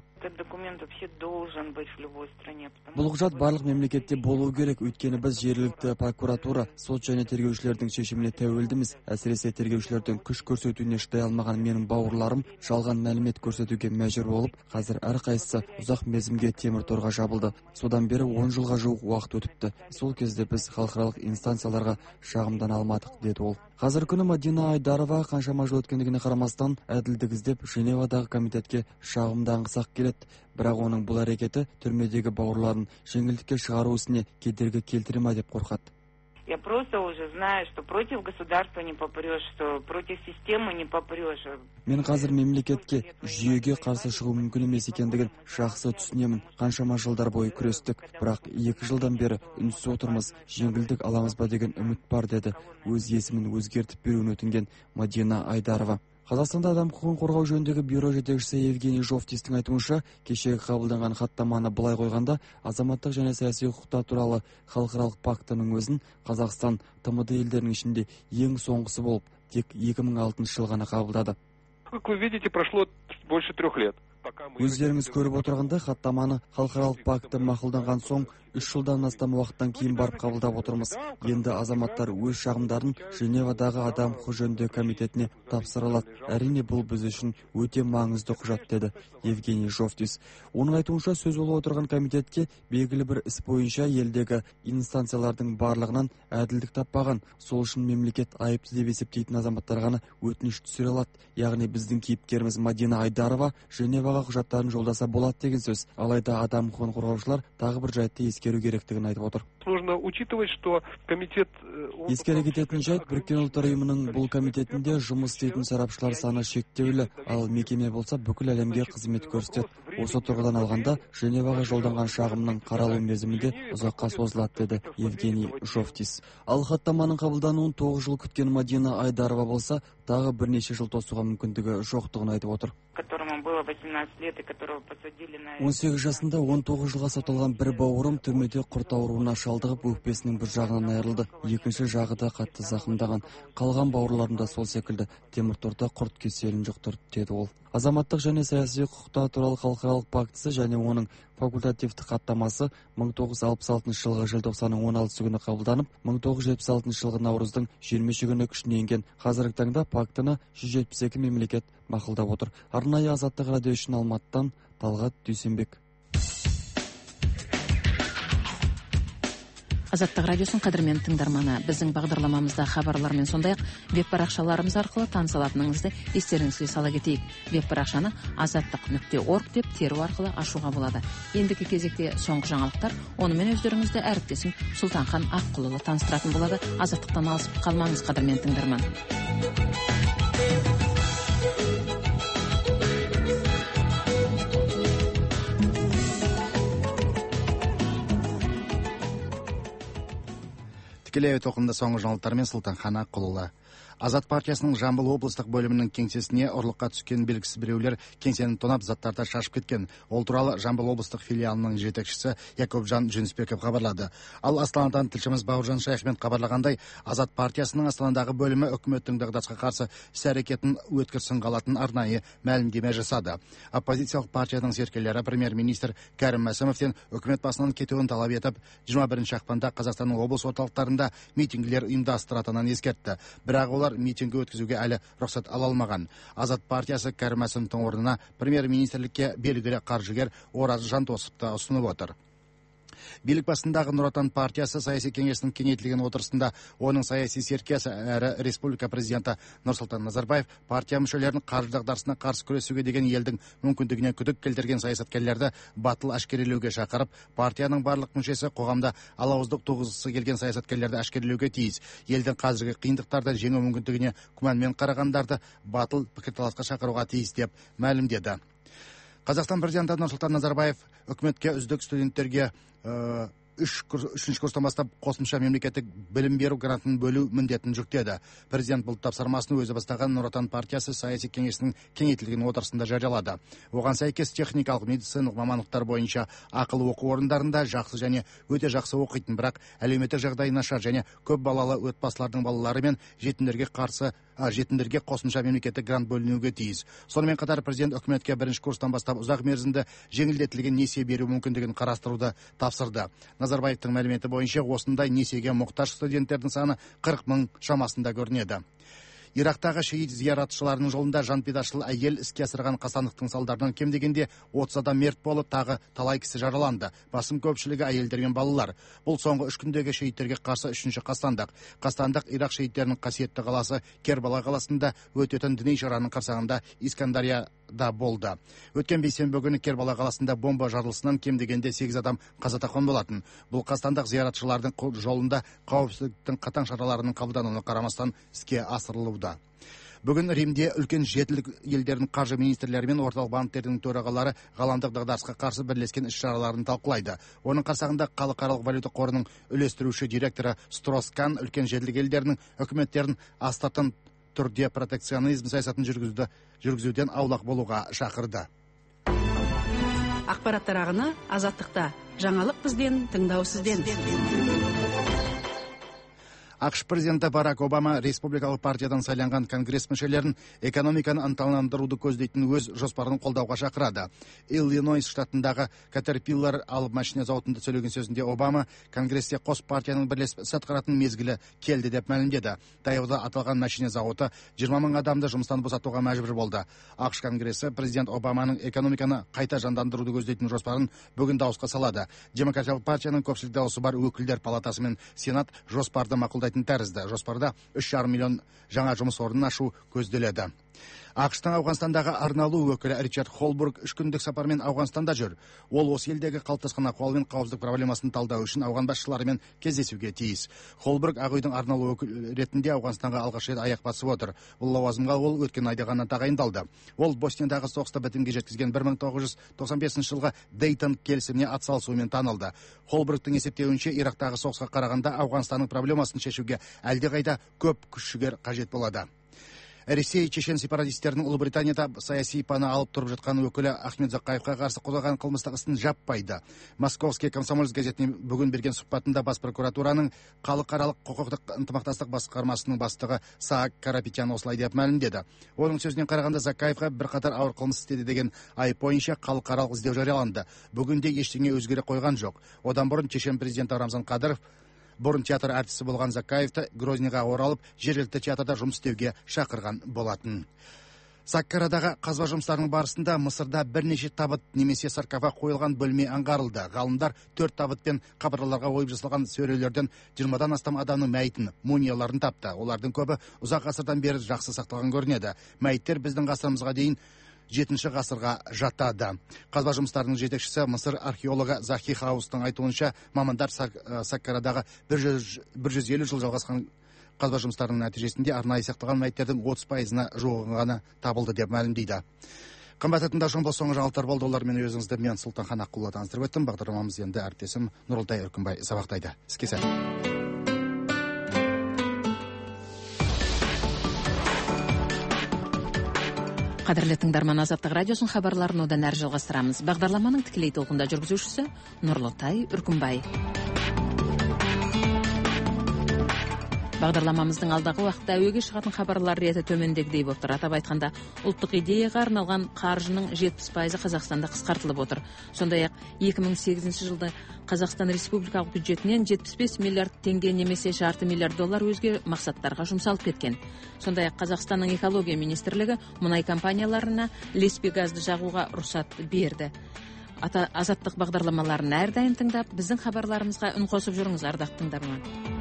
Бұл құжат барлық мемлекетте болуы керек, өйткені біз жергілікті прокуратура, сот және тергеушілердің шешіміне тәуелдіміз. Әсіресе тергеушілердің күш көрсетуіне шыдай алмаған менің бауырларым жалған мәлімет көрсетуге мәжбүр болып, қазір әрқайсысы ұзақ мерзімге темір торға жабылды. Содан бері он жылға жуық уақыт өтіпті. Сол кезде біз халықаралық инстанцияларға шағымдана алмадық, деді ол. Қазір күні Мадина Айдарова қаншама жыл өткендігіне қарамастан әділдік іздеп Женевадағы комитетке шағымданғысы келеді. Бірақ оның бұл әрекеті түрмедегі бауырларын жеңілдікке шығару ісіне кедергі келтіре ме деп қорқады. Я просто уже знаю, что против государства не попрешь, что против системы не попрешь. Мен қазір мемлекетке, жүйеге қарсы шығу мүмкін емес екендігін жақсы түсінемін. Қаншама жылдар бойы күрестік, бірақ екі жылдан бері үнсіз отырмыз. Жеңілдік аламыз ба деген үміт бар, деді өз есімін өзгертіп беруін өтінген Мадина Айдарова. Қазақстанда адам құқығын қорғау жөніндегі бюро жетекшісі Евгений Жовтистің айтуынша, кешегі қабылданған хаттаманы былай қойғанда, азаматтық және саяси құқықтар туралы халықаралық пактінің өзін Қазақстан тмд елдерінің ішінде ең соңғысы болып, тек екі мың алтыншы жыл ғана қабылдады. Как вы видите, прошло больше трех лет. Өздеріңіз көріп отырғанда, хаттаманы халықаралық пакті мақұлданған соң үш жылдан астам уақыттан кейін барып қабылдап отырмыз. Енді азаматтар өз шағымдарын Женевадағы адам құқығы жөніндегі комитетіне тапсыра алады. Әрине, бұл біз үшін өте маңызды құжат, деді Евгений Жовтис. Оның айтуынша, сөз болып отырған комитетке белгілі бір іс бойынша елдегі инстанциялардың барлығынан әділдік таппаған. Сол үшін мемлекет айыпты деп есептейтін азаматтар ғана өтініш түсіре алады. Яғни біздің кейіпкеріміз Мадина Айдарова Женеваға құжаттарын жолдаса болады деген сөз. Алайда адам құқығын қорғаушылар тағы бір жайтты ескеру керектігін айтып отыр. Нужно учитывать, что комитет... Ескере кететін жайт, Біріккен ұлттар ұйымының бұл комитетінде жұмыс істейтін сарапшылар саны шектеулі, ал мекеме болса бүкіл әлемге қызмет көрсетеді. Осы тұрғыдан алғанда, Женеваға жолданған шағымның қаралу мерзімінде ұзаққа созылады, деді Евгений Жовтис. Ал хаттаманың қабылдануын тоғыз жыл күткен Мадина Айдарова болса, тағы бірнеше жыл тосуға мүмкіндігі жоқтығын айтып отыр. он сегіз жасында он тоғыз жылға сотталған бір бауырым түрмеде құрт ауруына шалдығып, өкпесінің бір жағынан айырылды. Екінші жағы да қатты зақымдаған. Қалған бауырларым да сол секілді темір торда құрт кеселін жұқтырды, деді ол. Азаматтық және саяси құқықтар туралы халықаралық пактісі және оның факультативтік хаттамасы мың тоғыз жүз алпыс алтыншы жылғы желтоқсанның он алтысы күні қабылданып, мың тоғыз жүз жетпіс алтыншы жылғы наурыздың жиырмасыншы күні күшіне енген. Қазіргі таңда пактіні жүз жетпіс екі мемлекет мақұлдап отыр. Арнайы Азаттық радио үшін Алматыдан Талғат Дүйсенбек. Азаттық радиосын қадірмен тыңдарманы, біздің бағдарламамызда хабарлармен сондай-ақ веб парақшаларымыз арқылы таныса алатыныңызды естеріңізге сала кетейік. Веб парақшаны азаттық нүкте орг деп теру арқылы ашуға болады. Ендігі кезекте соңғы жаңалықтар, онымен өздеріңізді әріптесім Сұлтанхан Аққұлұлы таныстыратын болады. Азаттықтан алысып қалмаңыз, қадірмен тыңдарман. тікелей тоқында соңғы жаңалықтармен Сұлтанхан Аққұлұлы. Азат партиясының Жамбыл облыстық бөлімінің кеңсесіне ұрлыққа түскен белгісіз біреулер кеңсені тонап заттарды шашып кеткен. Ол туралы Жамбыл облыстық филиалының жетекшісі Якупжан Жүнісбеков хабарлады. Ал Астанадан тілшіміз Бауыржан Шайхмет хабарлағандай, Азат партиясының Астанадағы бөлімі үкіметтің дағдарысқа қарсы іс-әрекетін өткір сынға алатын арнайы мәлімдеме жасады. Оппозициялық партияның серкелері премьер-министр Кәрім Мәсімовтен үкімет басынан кетуін талап етіп, жиырма бірінші ақпанда Қазақстанның облыс орталықтарында митингілер ұйымдастыратынын ескертті. Бірақ олар митингі өткізуге әлі рұқсат ала алмаған. Азат партиясы Кәрім Мәсімовтің орнына премьер-министрлікке белгілі қаржыгер Ораз Жантосовты ұсынып отыр. Билік басындағы Нұр Отан партиясы саяси кеңесінің кеңейтілген отырысында оның саяси серкесі әрі республика президенті Нұрсұлтан Назарбаев партия мүшелерін қаржы дағдарысына қарсы күресуге деген елдің мүмкіндігіне күдік келтірген саясаткерлерді батыл әшкерелеуге шақырып, партияның барлық мүшесі қоғамда алауыздық туғызғысы келген саясаткерлерді әшкерелеуге тиіс. Елдің қазіргі қиындықтарды жеңу мүмкіндігіне күмәнмен қарағандарды батыл пікірталасқа шақыруға тиіс деп мәлімдеді. Қазақстан президенті Нұрсұлтан Назарбаев үкіметке үздік студенттерге үшінші курстан бастап қосымша мемлекеттік білім беру грантын бөлу міндетін жүктеді. Президент бұл тапсырмасын өзі бастаған Нұр Отан партиясы саяси кеңесінің кеңейтілген отырысында жариялады. Оған сәйкес техникалық медициналық мамандықтар бойынша ақылы оқу орындарында жақсы және өте жақсы оқитын, бірақ әлеуметтік жағдайы нашар және көп балалы отбасылардың балалары мен жетімдерге қарсы жетімдерге қосымша мемлекеттік грант бөлінуге тиіс. Сонымен қатар президент үкіметке бірінші курстан бастап ұзақ мерзімді жеңілдетілген несие беру мүмкіндігін қарастыруды тапсырды. Назарбаевтың мәліметі бойынша осындай несиеге мұқтаж студенттердің саны қырық мың шамасында көрінеді. Ирактағы шейіт зияратшыларының жолында жанпидашыл әйел іске асырған қастандықтың салдарынан кем дегенде отыз адам мерт болып, тағы талай кісі жараланды. Басым көпшілігі әйелдер мен балалар. Бұл соңғы үш күндегі шейіттерге қарсы үшінші қастандық. Қастандық Ирак шейіттерінің қасиетті қаласы Кербала қаласында өтетін діни шараның қарсаңында Искандарияда болды. Өткен бейсенбі күні Кербала қаласында бомба жарылысынан кем дегенде сегіз адам қаза тапқан болатын. Бұл қастандық зияратшылардың жолында қауіпсіздіктің қатаң шараларының қабылдануына қарамастан іске асырылуда. Бүгін Римде үлкен жетілік елдердің қаржы министрлері мен орталық банктердің төрағалары ғаламдық дағдарысқа қарсы бірлескен іс-шараларын талқылайды. Оның қарсаңында Халықаралық валюта қорының үлестіруші директоры Строс-Кан үлкен жетілік елдерінің үкіметтерін астыртын түрде протекционизм саясатын жүргізуді жүргізуден аулақ болуға шақырды. Ақпараттар ағыны Азаттықта. Жаңалық бізден, тыңдау сізден. ақш президенті Барак Обама республикалық партиядан сайланған конгресс мүшелерін экономиканы ынталандыруды көздейтін өз жоспарын қолдауға шақырады. Иллинойс штатындағы Caterpillar алып машина зауытында сөйлеген сөзінде Обама конгресте қос партияның бірлесіп іс атқаратын мезгілі келді деп мәлімдеді. Таяуда аталған машина зауыты жиырма мың адамды жұмыстан босатуға мәжбүр болды. ақш конгресі президент Обаманың экономиканы қайта жандандыруды көздейтін жоспарын бүгін дауысқа салады. Демократиялық партияның көпшілік дауысы бар өкілдер палатасы мен сенат жоспарды мақұлдайтын тәрізді. Жоспарда үш жарым миллион жаңа жұмыс орнын ашу көзделеді. ақштың Ауғанстандағы арналу өкілі Ричард Холбург үш күндік сапармен Ауғанстанда жүр. Ол осы елдегі қалыптасқан ахуал мен қауіпсіздік проблемасын талдау үшін ауған басшыларымен кездесуге тиіс. Холбург Ақ үйдің арналу өкілі ретінде Ауғанстанға алғаш рет аяқ басып отыр. Бұл лауазымға ол өткен айда ғана тағайындалды. Ол Босниядағы соғысты бітімге жеткізген бір мың тоғыз жүз тоқсан бесінші жылғы Дейтон келісіміне атсалысуымен танылды. Холбургтың есептеуінше Ирактағы соғысқа қарағанда Ауғанстанның проблемасын шешуге әлдеқайда көп күш-жігер қажет болады. Ресей чечен сепаратистерінің Ұлыбританияда саяси пана алып тұрып жатқан өкілі Ахмет Зақаевқа қарсы қозғаған қылмыстық істін жаппайды. Московский комсомольск газетіне бүгін берген сұхбатында бас прокуратураның халықаралық құқықтық ынтымақтастық басқармасының бастығы Саак Карапетян осылай деп мәлімдеді. Оның сөзінен қарағанда Зақаевқа бірқатар ауыр қылмыс істеді деген айып бойынша халықаралық іздеу жарияланды. Бүгінде ештеңе өзгере қойған жоқ. Одан бұрын чечен президенті Рамзан Кадыров бұрын театр әртісі болған Зақаевты Грозныйға оралып, жергілікті театрда жұмыс істеуге шақырған болатын. Саккарадағы қазба жұмыстарының барысында Мысырда бірнеше табыт немесе саркофаг қойылған бөлме аңғарылды. Ғалымдар төрт табыт пен қабырларға ойып жасалған сөрелерден жиырмадан астам адамның мәйітін, мумияларын тапты. Олардың көбі ұзақ ғасырдан бері жақсы сақталған көрінеді. Мәйіттер біздің ғасырымызға дейін жетінші ғасырға жатады. Қазба жұмыстарының жетекшісі Мысыр археологы Захи Хаустың айтуынша, мамандар Саккарадағы бір жүз елу жыл жалғасқан қазба жұмыстарының нәтижесінде арнайы сақталған мәйіттердің отыз пайызына жуығы табылды деп мәлімдейді. Қымбатты тыңдаушылар, бұл соңғы жаңалықтар болды. Олармен өзіңізді мен Сұлтанхан Аққұлұлы таныстырып өттім. Бағдарламамыз енді әріптесім Нұрылтай Үркімбай сабақтайды. Іске сәт. Қадірлі тыңдарман, Азаттық радиосын хабарларын одан әрі жалғастырамыз. Бағдарламаның тікелей толқында жүргізушісі Нұрлытай Үркімбай. Бағдарламамыздың алдағы уақытта әуеге шығатын хабарлар реті төмендегідей болып тұр. Атап айтқанда, ұлттық идеяға арналған қаржының жетпіс пайызы Қазақстанда қысқартылып отыр. Сондай-ақ екі мың сегізінші жылды Қазақстан Республикалық бюджетінен жетпіс бес миллиард теңге немесе жарты миллиард доллар өзге мақсаттарға жұмсалып кеткен. Сондай-ақ Қазақстанның экология министрлігі мұнай компанияларына ілеспе газды жағуға рұқсат берді. Ата азаттық бағдарламаларын әрдайым тыңдап, біздің хабарларымызға үн қосып жүріңіз, ардақты тыңдарман.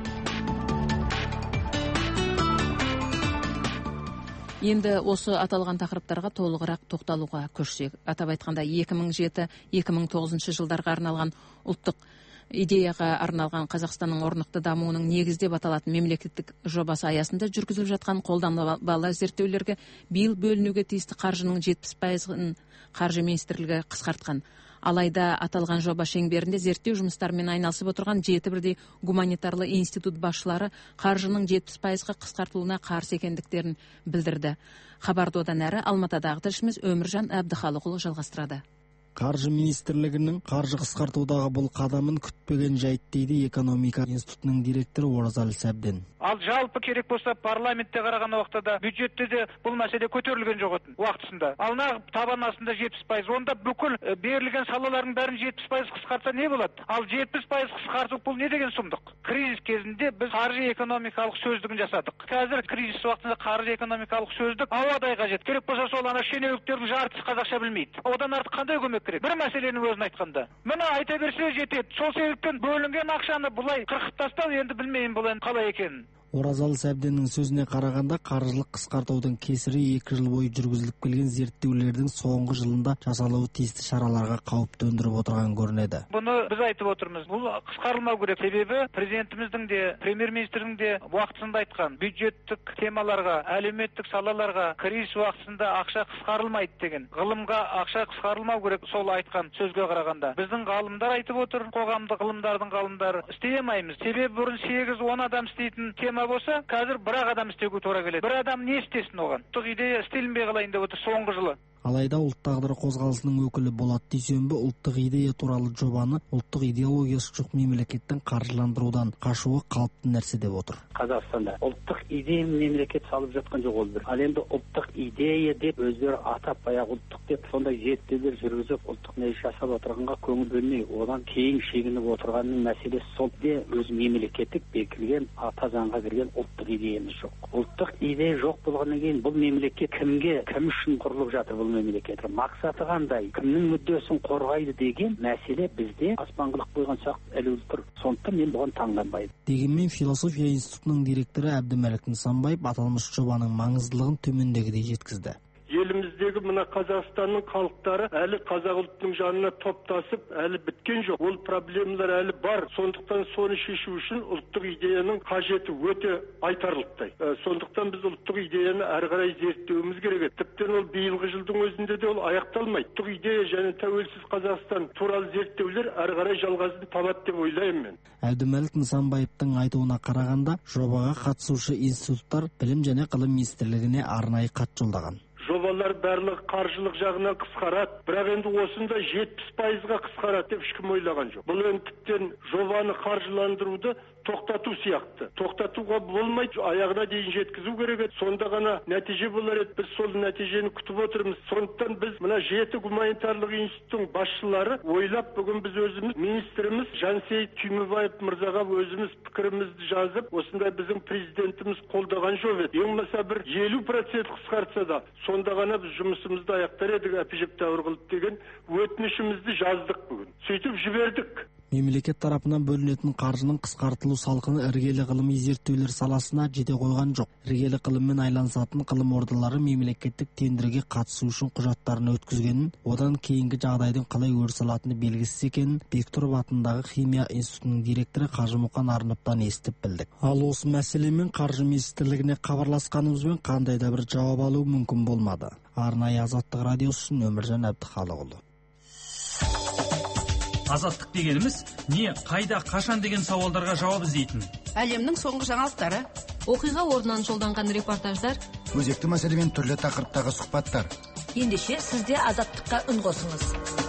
Енді осы аталған тақырыптарға толығырақ тоқталуға көшсек. Атап айтқанда екі мың жеті - екі мың тоғызыншы жылдарға арналған ұлттық идеяға арналған Қазақстанның орнықты дамуының негізі деп аталатын мемлекеттік жобасы аясында жүргізіліп жатқан қолданбалы зерттеулерге биыл бөлінуге тиісті қаржының жетпіс пайызын қаржы министрлігі қысқартқан. Алайда аталған жоба шеңберінде зерттеу жұмыстарымен айналысып отырған жеті бірдей гуманитарлы институт басшылары қаржының жетпіс пайызға қысқартылуына қарсы екендіктерін білдірді. Хабарды одан әрі Алматыдағы тілшіміз Өміржан Әбдіхалықұлы жалғастырады. Қаржы министрлігінің қаржы қысқартудағы бұл қадамын күтпеген жайт дейді экономика институтының директоры Оразалы Сәбден. Ал жалпы керек болса парламентте қараған уақытта да бюджетте де бұл мәселе көтерілген жоқ еді уақытысында. Ал нағып табан астында жетпіс пайыз. Онда бүкіл берілген салалардың бәрін жетпіс пайыз қысқартса не болады? Ал жетпіс пайыз қысқарту бұл не деген сұмдық? Кризис кезінде біз қаржы экономикалық сөздігін жасадық. Қазір кризис уақытында қаржы экономикалық сөздік ауадай қажет. Керек болса сол ана шенеуніктердің жартысы қазақша білмейді. Одан артық қандай көмек керек? Бір мәселенің өзін айтқанда. Мына айта берсе жетеді. Сол себептен бөлінген ақшаны бұлай қырқып тастау енді білмеймін бұл енді қалай екенін. Оразалы Сәбденнің сөзіне қарағанда қаржылық қысқартудың кесірі екі жыл бойы жүргізіліп келген зерттеулердің соңғы жылында жасалуы тиісті шараларға қауіп төндіріп отырған көрінеді. Бұны біз айтып отырмыз. Бұл қысқарылмау керек. Себебі президентіміздің де, премьер-министрдің де уақытысында айтқан бюджеттік темаларға, әлеуметтік салаларға кризис уақытысында ақша қысқарылмайды деген. Ғылымға ақша қысқарылмау керек сол айтқан сөзге қарағанда. Біздің ғалымдар айтып отыр, қоғамдық ғылымдардың ғалымдары істей алмаймыз. Себебі бұрын сегіз он адам істейтін тема болса, қазір бір ақ адам істеуге тура келеді. Бір адам не істесін оған? Ұлттық идея істелінбей қалайын деп отыр соңғы жылы. Алайда ұлт тағдыры қозғалысының өкілі Болат Дүйсенбі ұлттық идея туралы жобаны ұлттық идеологиясы жоқ мемлекеттің қаржыландырудан қашуы қалыпты нәрсе деп отыр. Қазақстанда ұлттық идея мемлекет салып жатқан жоқ ол бір. Ал енді ұлттық идея деп өздері атап баяғы ұлттық деп сондай зерттеулер жүргізіп ұлттық не жасап отырғанға көңіл бөлмей, одан кейін шегініп отырғанның мәселесі сол де өз мемлекеттік бекілген ата заңға кірген ұлттық идеямыз жоқ. Ұлттық идея жоқ болғаннан кейін бұл мемлекет кімге, кім үшін құрылып жатыр бұл мемлекет? Мақсаты қандай? Кімнің мүддесін қорғайды деген мәселе бізде аспанғылық қойған сияқты ілулі тұр. Сондықтан мен бұған таңданбаймын. Дегенмен философия институтының директоры Әбдімәлік Нысанбаев аталмыш жобаның маңыздылығын төмендегідей жеткізді. Еліміздегі мына Қазақстанның халықтары әлі қазақ ұлтының жанына топтасып, әлі біткен жоқ. Ол проблемалар әлі бар. Сондықтан соны шешу үшін ұлттық идеяның қажеті өте айтарлықтай. Сондықтан біз ұлттық идеяны әрі қарай зерттеуіміз керек. Тіптен ол биылғы жылдың өзінде де ол аяқталмайды. Ұлттық идея және тәуелсіз Қазақстан туралы зерттеулер әрі қарай жалғасын табады деп ойлаймын мен. Әбдімәлік Нысанбаевтың айтуына қарағанда, жобаға қатысушы институттар білім және ғылым министрлігіне арнайы хат жолдаған. Жобалар барлығы қаржылық жағынан қысқарады, бірақ енді осында жетпіс пайызға қысқарады деп ешкім ойлаған жоқ. Бұл енді тіптен жобаны қаржыландыруды тоқтату сияқты. Тоқтатуға болмайды, аяғына дейін жеткізу керек еді. Сонда ғана нәтиже болар еді. Біз сол нәтижені күтіп отырмыз. Сондықтан біз мына жеті гуманитарлық институттың басшылары ойлап, бүгін біз өзіміз министріміз Жансейіт Түймебаев мырзаға өзіміз пікірімізді жазып, осындай біздің президентіміз қолдаған жоқ еді. Ең болмаса бір елу процент қысқартса да, сонда ғана біз жұмысымызды аяқтар едік, әпижептәуір қылып деген өтінішімізді жаздық бүгін. Сөйтіп жібердік. Мемлекет тарапынан бөлінетін қаржының қысқартылу салқыны іргелі ғылыми зерттеулер саласына жете қойған жоқ. Іргелі ғылыммен айланысатын ғылым ордалары мемлекеттік тендерге қатысу үшін құжаттарын өткізгенін, одан кейінгі жағдайдың қалай өріс алатыны белгісіз екенін Бектұров атындағы химия институтының директоры Қажымұқан Арнаптан естіп білдік. Ал осы мәселемен қаржы министрлігіне хабарласқанымызбен қандай да бір жауап алу мүмкін болмады. Арнайы Азаттық радиосы үшін Өміржан Әбдіхалықұлы. Азаттық дегеніміз не, қайда, қашан деген сауалдарға жауап іздейтін. Әлемнің соңғы жаңалықтары, Оқиға орнынан жолданған репортаждар, өзекті мәселемен түрлі тақырыптағы сұхбаттар. Ендеше сізде азаттыққа үн қосыңыз.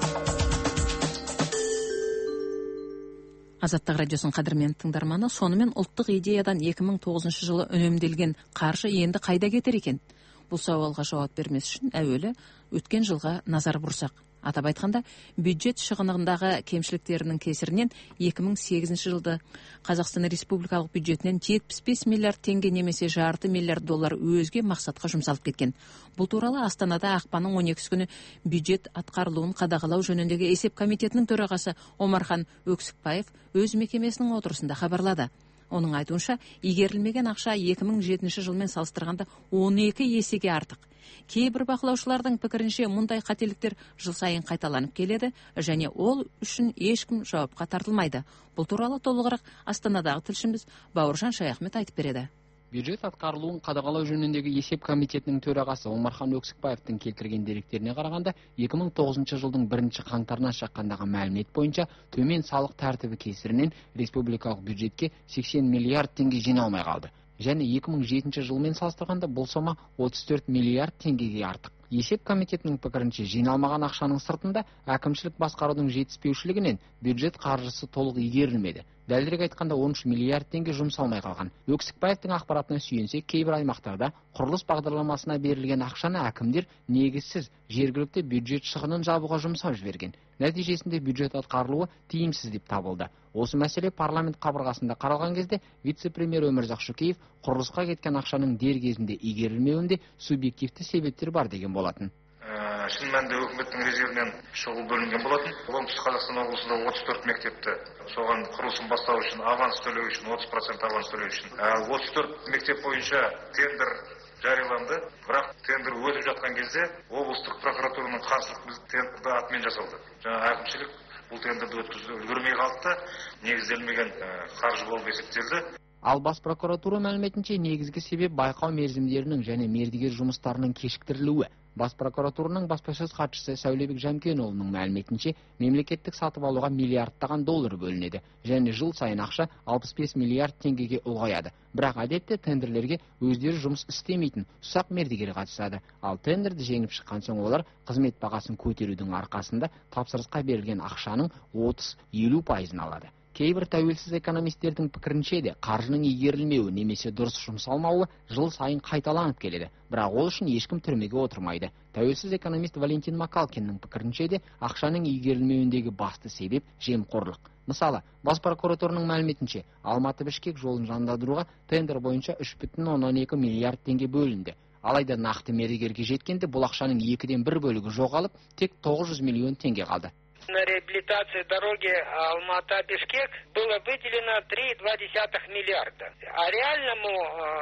Азаттық радиосын қадірмен тыңдарманы, сонымен ұлттық идеядан екі мың тоғызыншы жылы үнемделген қаржы енді қайда кетер екен? Бұл сауалға жауап бермес үшін әуелі өткен жылға назар бұрсақ. Атап айтқанда, бюджет шығынындағы кемшіліктерінің кесірінен екі мың сегізінші жылды Қазақстан Республикалық бюджетінен жетпіс бес миллиард теңге немесе жарты миллиард доллар өзге мақсатқа жұмсалып кеткен. Бұл туралы Астанада ақпанның он екісі күні бюджет атқарылуын қадағалау жөніндегі есеп комитетінің төрағасы Омархан Өксікбаев өз мекемесінің отырысында хабарлады. Оның айтуынша, игерілмеген ақша екі мың жетінші жылмен салыстырғанда он екі есеге артық. Кейбір бақылаушылардың пікірінше мұндай қателіктер жыл сайын қайталанып келеді және ол үшін ешкім жауапқа тартылмайды. Бұл туралы толығырақ Астанадағы тілшіміз Бауыржан Шаяхмет айтып береді. Бюджет атқарылуын қадағалау жөніндегі есеп комитетінің төрағасы Омархан Өксікбаевтың келтірген деректеріне қарағанда, екі мың тоғызыншы жылдың бірінші қаңтарынан шаққандағы мәлімет бойынша төмен салық тәртібі кесірінен республикалық бюджетке сексен миллиард теңге жиналмай қалды. Және екі мың жетінші жылмен салыстырғанда бұл сома отыз төрт миллиард теңгеге артық. Есеп комитетінің пікірінше, жиналмаған ақшаның сыртында әкімшілік басқарудың жетіспеушілігінен бюджет қаржысы толық игерілмеді. Дәлірек айтқанда он үш миллиард теңге жұмсалмай қалған. Өксікбаевтың ақпаратына сүйенсек, кейбір аймақтарда құрылыс бағдарламасына берілген ақшаны әкімдер негізсіз жергілікті бюджет шығынын жабуға жұмсап жіберген. Нәтижесінде бюджет атқарылуы тиімсіз деп табылды. Осы мәселе парламент қабырғасында қаралған кезде вице-премьер Өмірзақ Шөкеев құрылысқа кеткен ақшаның дер кезінде игерілмеуінде субъективті себептер бар деген болатын. Шын мәнінде өкіметтің резервінен шығу бөлінген болатын. Оңтүстік Қазақстан облысында отыз төрт мектепті соған құрылысын бастау үшін аванс төлеу үшін отыз процент аванс төлеу үшін отыз төрт мектеп бойынша тендер жарияланды. Бірақ тендер өтіп жатқан кезде облыстық прокуратураның қарсылығы біз тендерді атымен жасалды. Жаңа әкімшілік бұл тендерді өткізуге үлгермей қалды да, негізделмеген қаржы болып есептелді. Ал бас прокуратура мәліметінше негізгі себеп байқау мерзімдерінің және мердігер жұмыстарының кешіктірілуі. Бас прокуратураның баспасөз хатшысы Сәулебек Жамкенұлының мәліметінше, мемлекеттік сатып алуға миллиардтаған доллар бөлінеді және жыл сайын ақша алпыс бес миллиард теңгеге ұлғаяды. Бірақ әдетте тендерлерге өздері жұмыс істемейтін ұсақ мердігер қатысады. Ал тендерді жеңіп шыққан соң олар қызмет бағасын көтерудің арқасында тапсырысқа берілген ақшаның отыз елу пайызын алады. Кейбір тәуелсіз экономистердің пікірінше де қаржының игерілмеуі немесе дұрыс жұмсалмауы жыл сайын қайталанып келеді. Бірақ ол үшін ешкім түрмеге отырмайды. Тәуелсіз экономист Валентин Макалкиннің пікірінше де ақшаның игерілмеуіндегі басты себеп жемқорлық. Мысалы, бас прокуратураның мәліметінше, Алматы-Бішкек жолын жандандыруға тендер бойынша үш бүтін оннан екі миллиард теңге бөлінді. Алайда нақты мердігерге жеткенде бұл ақшаның екіден бір бөлігі жоғалып, тек тоғыз жүз миллион теңге қалды. На реабилитацию дороги Алмата-Бишкек было выделено три и две десятых миллиарда. А реальному,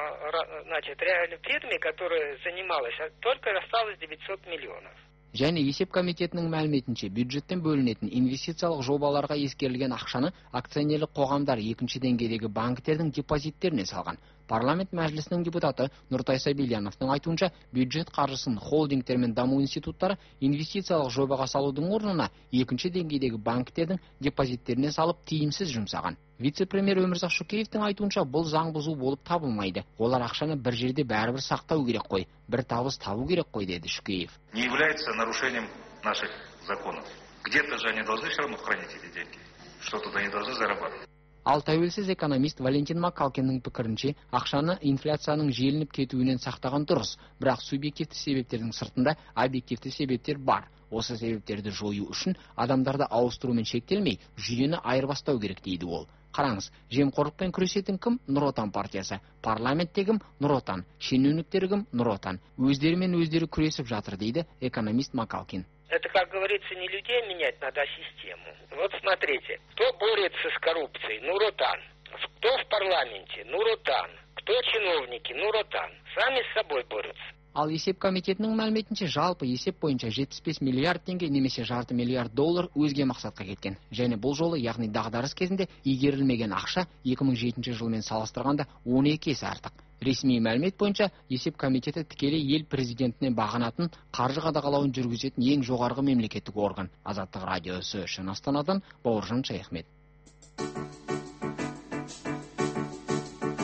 значит, реальной фирме, которая занималась, только осталось девятьсот миллионов. Және есеп комитетінің мәліметінше, бюджеттен бөлінетін инвестициялық жобаларға ескерілген ақшаны акционерлік қоғамдар екінші деңгейдегі банктердің депозиттеріне салған. Парламент мәжілісінің депутаты Нұртай Сабильяновтың айтуынша, бюджет қаржысын холдингтер мен даму институттары инвестициялық жобаға салудың орнына екінші деңгейдегі банктердің депозиттеріне салып тиімсіз жұмсаған. Вице-премьер Өмірзақ Шөкеевтің айтуынша, бұл заң бұзу болып табылмайды. Олар ақшаны бір жерде бәрібір сақтау керек қой, бір табыс табу керек қой, деді Шөкеев. Не является нарушением наших законов. Где-то же они должны все равно хранить эти деньги. Что-то они должны зарабатывать. Ал тәуелсіз экономист Валентин Макалкиннің пікірінше, ақшаны инфляцияның желініп кетуінен сақтаған дұрыс, бірақ субъективті себептердің сыртында объективті себептер бар. Осы себептерді жою үшін адамдарды ауыстырумен шектелмей, жүйені айырбастау керек, дейді ол. Қараңыз, жемқорлықпен күресетін кім? Нұр Отан партиясы. Парламентте кім? Нұр Отан. Шенеуніктер кім? Нұр Отан. Өздерімен өздері күресіп жатыр, дейді экономист Макалкин. Это, как говорится, не людей менять, надо систему. Вот смотрите, кто борется с коррупцией? Нур Отан. Кто в парламенте? Нур Отан. Кто чиновники? Нур Отан. Сами с собой борются. Ал есеп комитетінің мәліметінше, жалпы есеп бойынша жетпіс бес миллиард теңге немесе жарты миллиард доллар өзге мақсатқа кеткен. Және бұл жолы, яғни дағдарыс кезінде игерілмеген ақша екі мың жетінші жылмен салыстырғанда он екі есе артық. Ресми мәлімет бойынша, есеп комитеті тікелей ел президентіне бағынатын қаржы қадағалауын жүргізетін ең жоғарғы мемлекеттік орган. Азаттық радиосы үшін Астанадан Бауыржан Шаяхмет.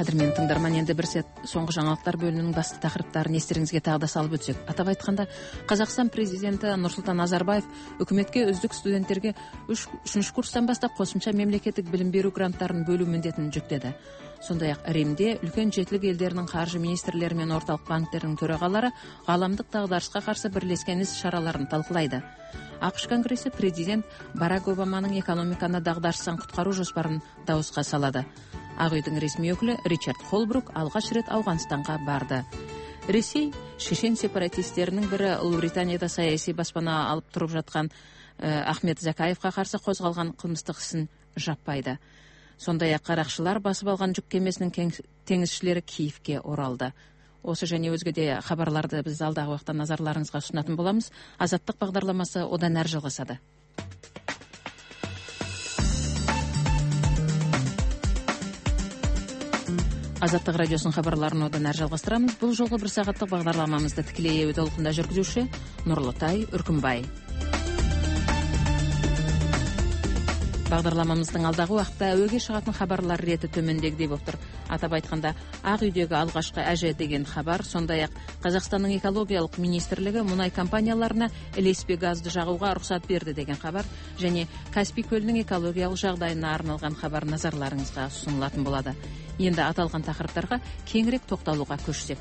Қадірмен тыңдарман, енді бір сәт соңғы жаңалықтар бөлімінің басты тақырыптарын естеріңізге тағы да салып өтсек. Атап айтқанда, Қазақстан президенті Нұрсұлтан Назарбаев үкіметке үздік студенттерге үшінші курстан бастап қосымша мемлекеттік білім беру гранттарын бөлу міндетін жүктеді. Сондай-ақ Римде үлкен жетілік елдерінің қаржы министрлері мен орталық банктерінің төрағалары ғаламдық дағдарысқа қарсы бірлескен іс шараларын талқылайды. ақш Конгресі президент Барак Обаманың экономиканы дағдарыстан құтқару жоспарын дауысқа салады. Ақ үйдің ресми өкілі Ричард Холбрук алғаш рет Ауғанстанға барды. Ресей шешен сепаратистерінің бірі Ұлыбританияда саяси баспана алып тұрып жатқан Ахмет Закаевқа қарсы қозғалған қылмыстық ісін жаппайды. Сондай-ақ қарақшылар басып алған жүк кемесінің теңізшілері Киевке оралды. Осы және өзге де хабарларды біз алдағы уақытта назарларыңызға ұсынатын боламыз. Азаттық бағдарламасы одан әрі жалғасады. Азаттық радиосының хабарларын одан әрі жалғастырамыз. Бұл жолғы бір сағаттық бағдарламамызды тікелей эфир толқында жүргізуші Нұрлытай Үркімбай. Бағдарламамыздың алдағы уақытта әуеге шығатын хабарлар реті төмендегідей болып тұр. Атап айтқанда, Ақ үйдегі алғашқы әже деген хабар, сондай-ақ Қазақстанның экологиялық министрлігі мұнай компанияларына ілеспе газды жағуға рұқсат берді деген хабар, және Каспий көлінің экологиялық жағдайына арналған хабар назарларыңызға ұсынылатын болады. Енді аталған тақырыптарға кеңірек тоқталуға көшсек.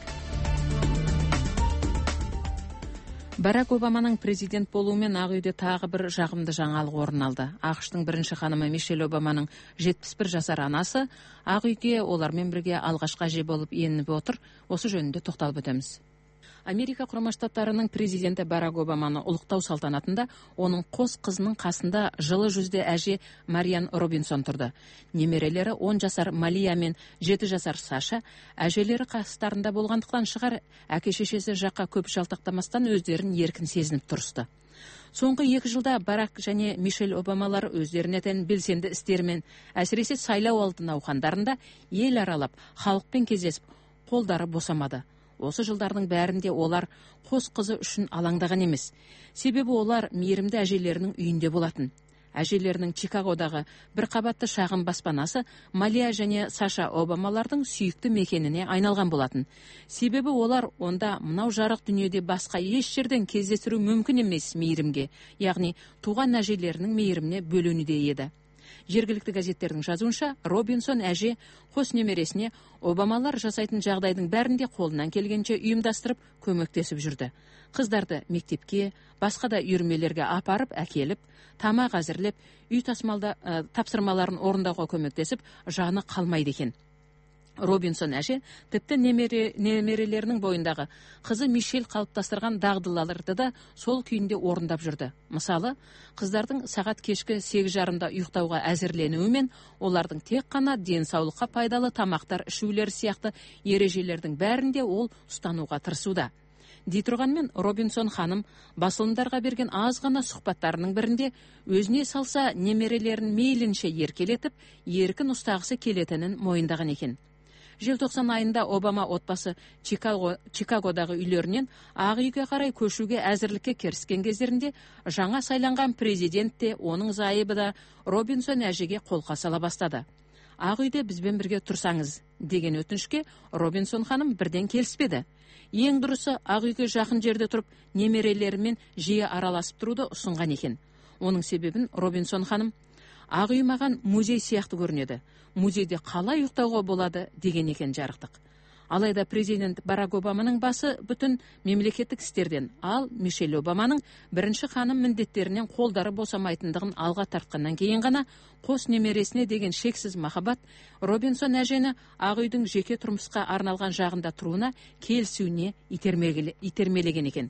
Барак Обаманың президент болуымен Ақ үйде тағы бір жағымды жаңалық орын алды. ақш-тың бірінші ханымы Мишель Обаманың жетпіс бір жасар анасы Ақ үйге олармен бірге алғашқы әже болып еніп отыр. Осы жөнінде тоқталып өтеміз. Америка құрама штаттарының президенті Барак Обаманы ұлықтау салтанатында оның қос қызының қасында жылы жүзді әже Мариан Робинсон тұрды. Немерелері он жасар Малия мен жеті жасар Саша, әжелері қастарында болғандықтан шығар, әке-шешесі жаққа көп жалтақтамастан өздерін еркін сезініп тұрысты. Соңғы екі жылда Барак және Мишель Обамалар өздеріне тән белсенді істерімен, әсіресе сайлау алды науқандарында ел аралап, халықпен кездесіп, қолдары босамады. Осы жылдардың бәрінде олар қос қызы үшін алаңдаған емес. Себебі олар мейірімді әжелерінің үйінде болатын. Әжелерінің Чикагодағы бір қабатты шағын баспанасы Малия және Саша Обамалардың сүйікті мекеніне айналған болатын. Себебі олар онда мынау жарық дүниеде басқа еш жерден кездестіру мүмкін емес мейірімге, яғни туған әжелерінің мейіріміне бөлінуде еді. Жергілікті газеттердің жазуынша, Робинсон әже қос немересіне Обамалар жасайтын жағдайдың бәрінде қолынан келгенше ұйымдастырып, көмектесіп жүрді. Қыздарды мектепке, басқа да үйірмелерге апарып, әкеліп, тамақ әзірлеп, үй тасымалда ә, тапсырмаларын орындауға көмектесіп, жаны қалмайды екен. Робинсон әже тіпті немере, немерелерінің бойындағы қызы Мишель қалыптастырған дағдыларды да сол күйінде орындап жүрді. Мысалы, қыздардың сағат кешкі сегіз жарымда ұйықтауға әзірленуімен олардың тек қана денсаулыққа пайдалы тамақтар ішулері сияқты ережелердің бәрінде ол ұстануға тырысуда. Дей тұрғанмен, Робинсон ханым басылымдарға берген аз ғана сұхбаттарының бірінде өзіне салса немерелерін мейлінше еркелетіп, еркін ұстағысы келетінін мойындаған екен. Желтоқсан айында Обама отбасы Чикаго, Чикагодағы үйлерінен Ақ үйге қарай көшуге әзірлікке кіріскен кездерінде жаңа сайланған президент те, оның зайыбы да Робинсон әжеге қолқа сала бастады. Ақ үйде бізбен бірге тұрсаңыз деген өтінішке Робинсон ханым бірден келіспеді. Ең дұрысы Ақ үйге жақын жерде тұрып, немерелерімен жиі араласып тұруды ұсынған екен. Оның себебін Робинсон ханым: Ақ үй маған музей сияқты көрінеді. Музейде қалай ұйықтауға болады деген екен жарықтық. Алайда президент Барак Обаманың басы бүтін мемлекеттік істерден, ал Мишель Обаманың бірінші ханым міндеттерінен қолдары босамайтындығын алға тартқаннан кейін ғана қос немересіне деген шексіз махаббат Робинсон әжені Ақ үйдің жеке тұрмысқа арналған жағында тұруына келісуіне итермелеген екен.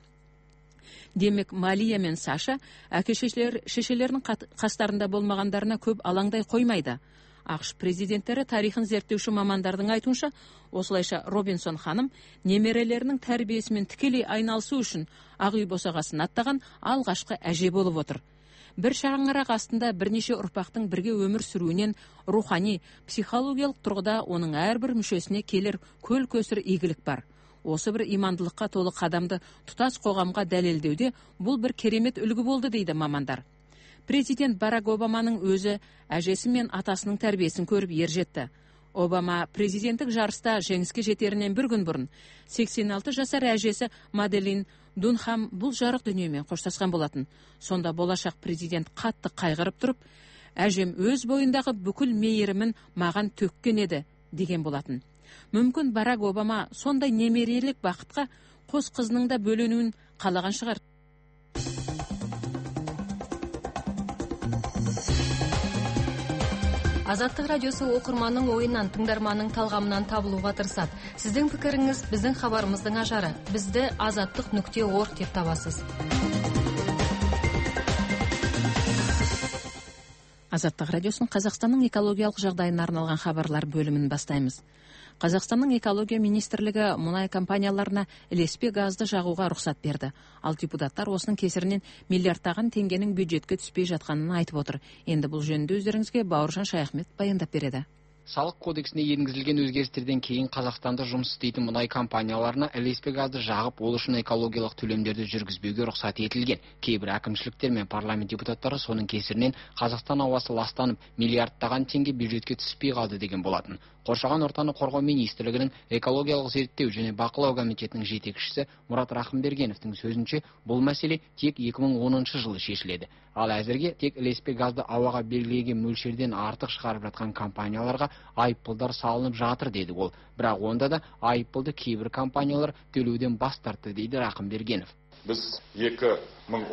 Демек, Малия мен Саша әке-шешелерінің қастарында болмағандарына көп алаңдай қоймайды. ақш президенттері тарихын зерттеуші мамандардың айтуынша, осылайша Робинсон ханым немерелерінің тәрбиесімен тікелей айналысу үшін Ақ үй босағасын аттаған алғашқы әже болып отыр. Бір шаңырақ астында бірнеше ұрпақтың бірге өмір сүруінен рухани, психологиялық тұрғыда оның әрбір мүшесіне келер көл көсір игілік бар. Осы бір имандылыққа толы қадамды тұтас қоғамға дәлелдеуде бұл бір керемет үлгі болды дейді мамандар. Президент Барак Обаманың өзі әжесі мен атасының тәрбиесін көріп ержетті. Обама президенттік жарыста жеңіске жетерінен бір күн бұрын сексен алты жасар әжесі Маделин Дунхам бұл жарық дүниемен қоштасқан болатын. Сонда болашақ президент қатты қайғырып тұрып, әжем өз бойындағы бүкіл мейірімін маған төккен еді деген болатын. Мүмкін Барак Обама сондай немерелік бақытқа қос қызының да бөленуін қалаған шығар. Азаттық радиосы оқырманның ойынан, тыңдарманның талғамынан табылуға тырысады. Сіздің пікіріңіз біздің хабарымыздың ажары. Бізді азаттық нүкте орг деп табасыз. Азаттық радиосын Қазақстанның экологиялық жағдайына арналған хабарлар бөлімін бастаймыз. Қазақстанның экология министрлігі мұнай компанияларына ілеспе газды жағуға рұқсат берді. Ал депутаттар осының кесірінен миллиардтаған теңгенің бюджетке түспей жатқанын айтып отыр. Енді бұл жөнінде өздеріңізге Бауыржан Шаяхмет баяндап береді. Салық кодексіне енгізілген өзгерістерден кейін Қазақстанда жұмыс істейтін мұнай компанияларына ілеспе газды жағып, ол үшін экологиялық төлемдерді жүргізбеуге рұқсат етілген. Кейбір әкімшіліктер мен парламент депутаттары соның кесірінен Қазақстан ауасы ластанып, миллиардтаған теңге бюджетке түспей қалды деген болатын. Қоршаған ортаны қорғау министрлігінің экологиялық зерттеу және бақылау комитетінің жетекшісі Мұрат Рахымбергеновтың сөзінше, бұл мәселе тек екі мың оныншы жылы шешіледі. Ал әзірге тек ілеспе газды ауаға белгіленген мөлшерден артық шығарып жатқан компанияларға айыппұлдар салынып жатыр деді ол. Бірақ онда да айыппұлды кейбір компаниялар төлеуден бас тартты дейді Рахымбергенов. Біз екі мың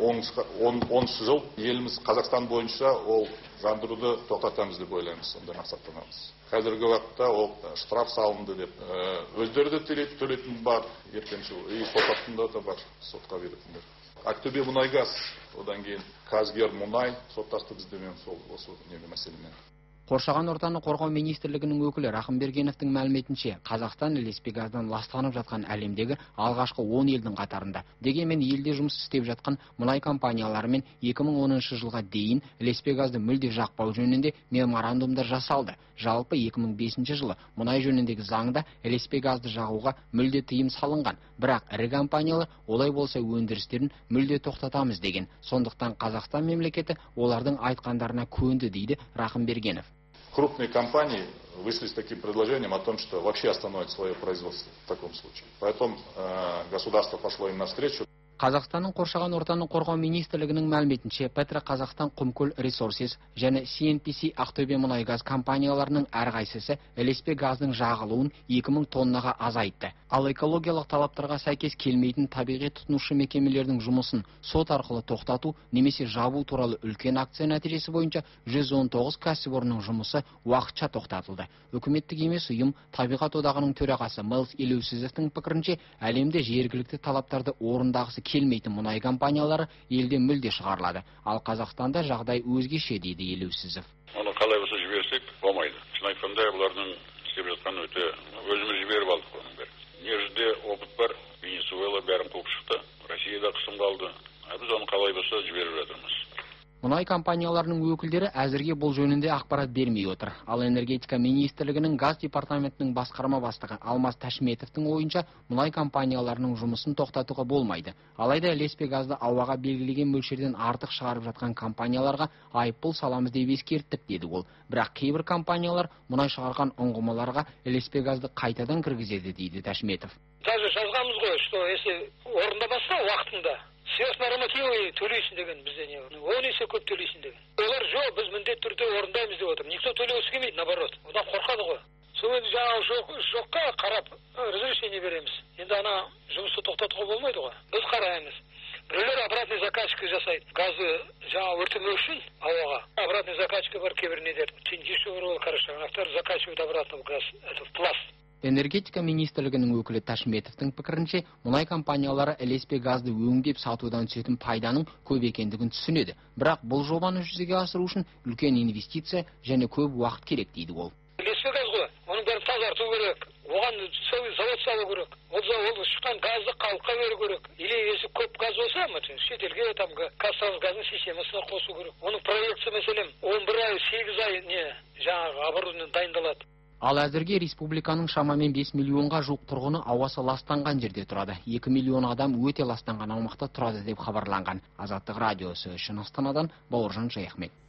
оныншы жыл еліміз Қазақстан бойынша ол жандыруды тоқтатамыз деп ойлаймыз, сондай мақсаттанамыз. Қазіргі уақытта ол штраф салынды деп өздері де төлейтін бар, ертең жыл и сотатында да бар, сотқа беретіндер. Ақтөбе мұнайгаз, одан кейін Қазгер мұнай соттасты біздемен сол осы неге мәселемен. Қоршаған ортаны қорғау министрлігінің өкілі Рахымбергеновтың мәліметінше, Қазақстан ілеспе газдан ластанып жатқан әлемдегі алғашқы он елдің қатарында. Дегенмен елде жұмыс істеп жатқан мұнай компанияларымен екі мың оныншы жылға дейін ілеспе газды мүлде жақпау жөнінде меморандумдар жасалды. Жалпы екі мың бесінші жылы мұнай жөніндегі заңда ілеспе газды жағуға мүлде тыйым салынған. Бірақ ірі компаниялар олай болса өндірістерін мүлде тоқтатамыз деген. Сондықтан Қазақстан мемлекеті олардың айтқандарына көнді дейді Рахымбергенов. Крупные компании вышли с таким предложением о том, что вообще остановят свое производство в таком случае. Поэтому э, государство пошло им навстречу. Қазақстанның қоршаған ортаны қорғау министрлігінің мәліметінше, Петроқазақстан Құмкөл Ресурсес және си эн пи си Ақтөбе мұнайгаз компанияларының әрқайсысы ілеспе газдың жағылуын екі мың тоннаға азайтты. Ал экологиялық талаптарға сәйкес келмейтін табиғи тұтынушы мекемелердің жұмысын сот арқылы тоқтату немесе жабу туралы үлкен акция нәтижесі бойынша жүз он тоғыз кәсіпорынның жұмысы уақытша тоқтатылды. Үкіметтік емес ұйым Табиғат одағының төрағасы Мэлс Елеусізовтың пікірінше, әлемде жергілікті талаптарды орындағысы келмейтін мұнай компаниялары елде мүлде шығарылады. Ал Қазақстанда жағдай өзгеше дейді Елеусізов. Оны қалай болса жіберсек болмайды. Шын айтқанда бұлардың істеп жатқан өте өзіміз жіберіп алдық оның бәрін. Не жерде опыт бар, Венесуэла бәрін қуып шықты, Россияда қысым қалды. Біз оны қалай болса жіберіп жатырмыз. Мұнай компанияларының өкілдері әзірге бұл жөнінде ақпарат бермей отыр. Ал энергетика министрлігінің газ департаментінің басқарма бастығы Алмаз Ташметовтың ойынша, мұнай компанияларының жұмысын тоқтатуға болмайды. Алайда ілеспе газды ауаға белгілеген мөлшерден артық шығарып жатқан компанияларға айыппұл саламыз деп ескерттік деді ол. Бірақ кейбір компаниялар мұнай шығарған ұңғымаларға ілеспе газды қайтадан кіргізеді дейді Ташметов. Даже жазғанымыз ғой, что если орындамаса уақытында сверхнормативы төлейсің деген бізде не бар. он есе көп төлейсің деген. Олар жоқ, біз міндетті түрде орындаймыз деп отыр. Никто төлегісі келмейді, наоборот. Одан қорқады ғой. Сол енді жаңағы жоқ, жоққа қарап разрешение береміз. Енді ана жұмысты тоқтатуға болмайды ғой. Біз қараймыз. Біреулер обратный закачка жасайды. Газы жаңа өртемеу үшін ауаға. Обратный закачка бар кейбір недер. Дешевый рол, короче, авторы закачивают обратно в газ, это в пласт. Энергетика министрлігінің өкілі Ташметовтың пікірінше, мұнай компаниялары ілеспе газды өңдеп сатудан түсетін пайданың көп екендігін түсінеді. Бірақ бұл жобаны жүзеге асыру үшін үлкен инвестиция және көп уақыт керек дейді ол. Ілеспе газ ғой, оның бәрін тазарту керек, оған завод салу керек. Ол завод шыққан газды халыққа беру керек. Или если көп газ болса, шетелге там қазтрансгаз газдың системасына қосу керек. Оның проекция мәселен он бір ай, сегіз ай не жаңағы оборудование дайындалады. Ал әзірге республиканың шамамен бес миллионға жуық тұрғыны ауасы ластанған жерде тұрады. екі миллион адам өте ластанған аумақта тұрады деп хабарланған. Азаттық радиосы үшін Астанадан Бауыржан Шаяхмет.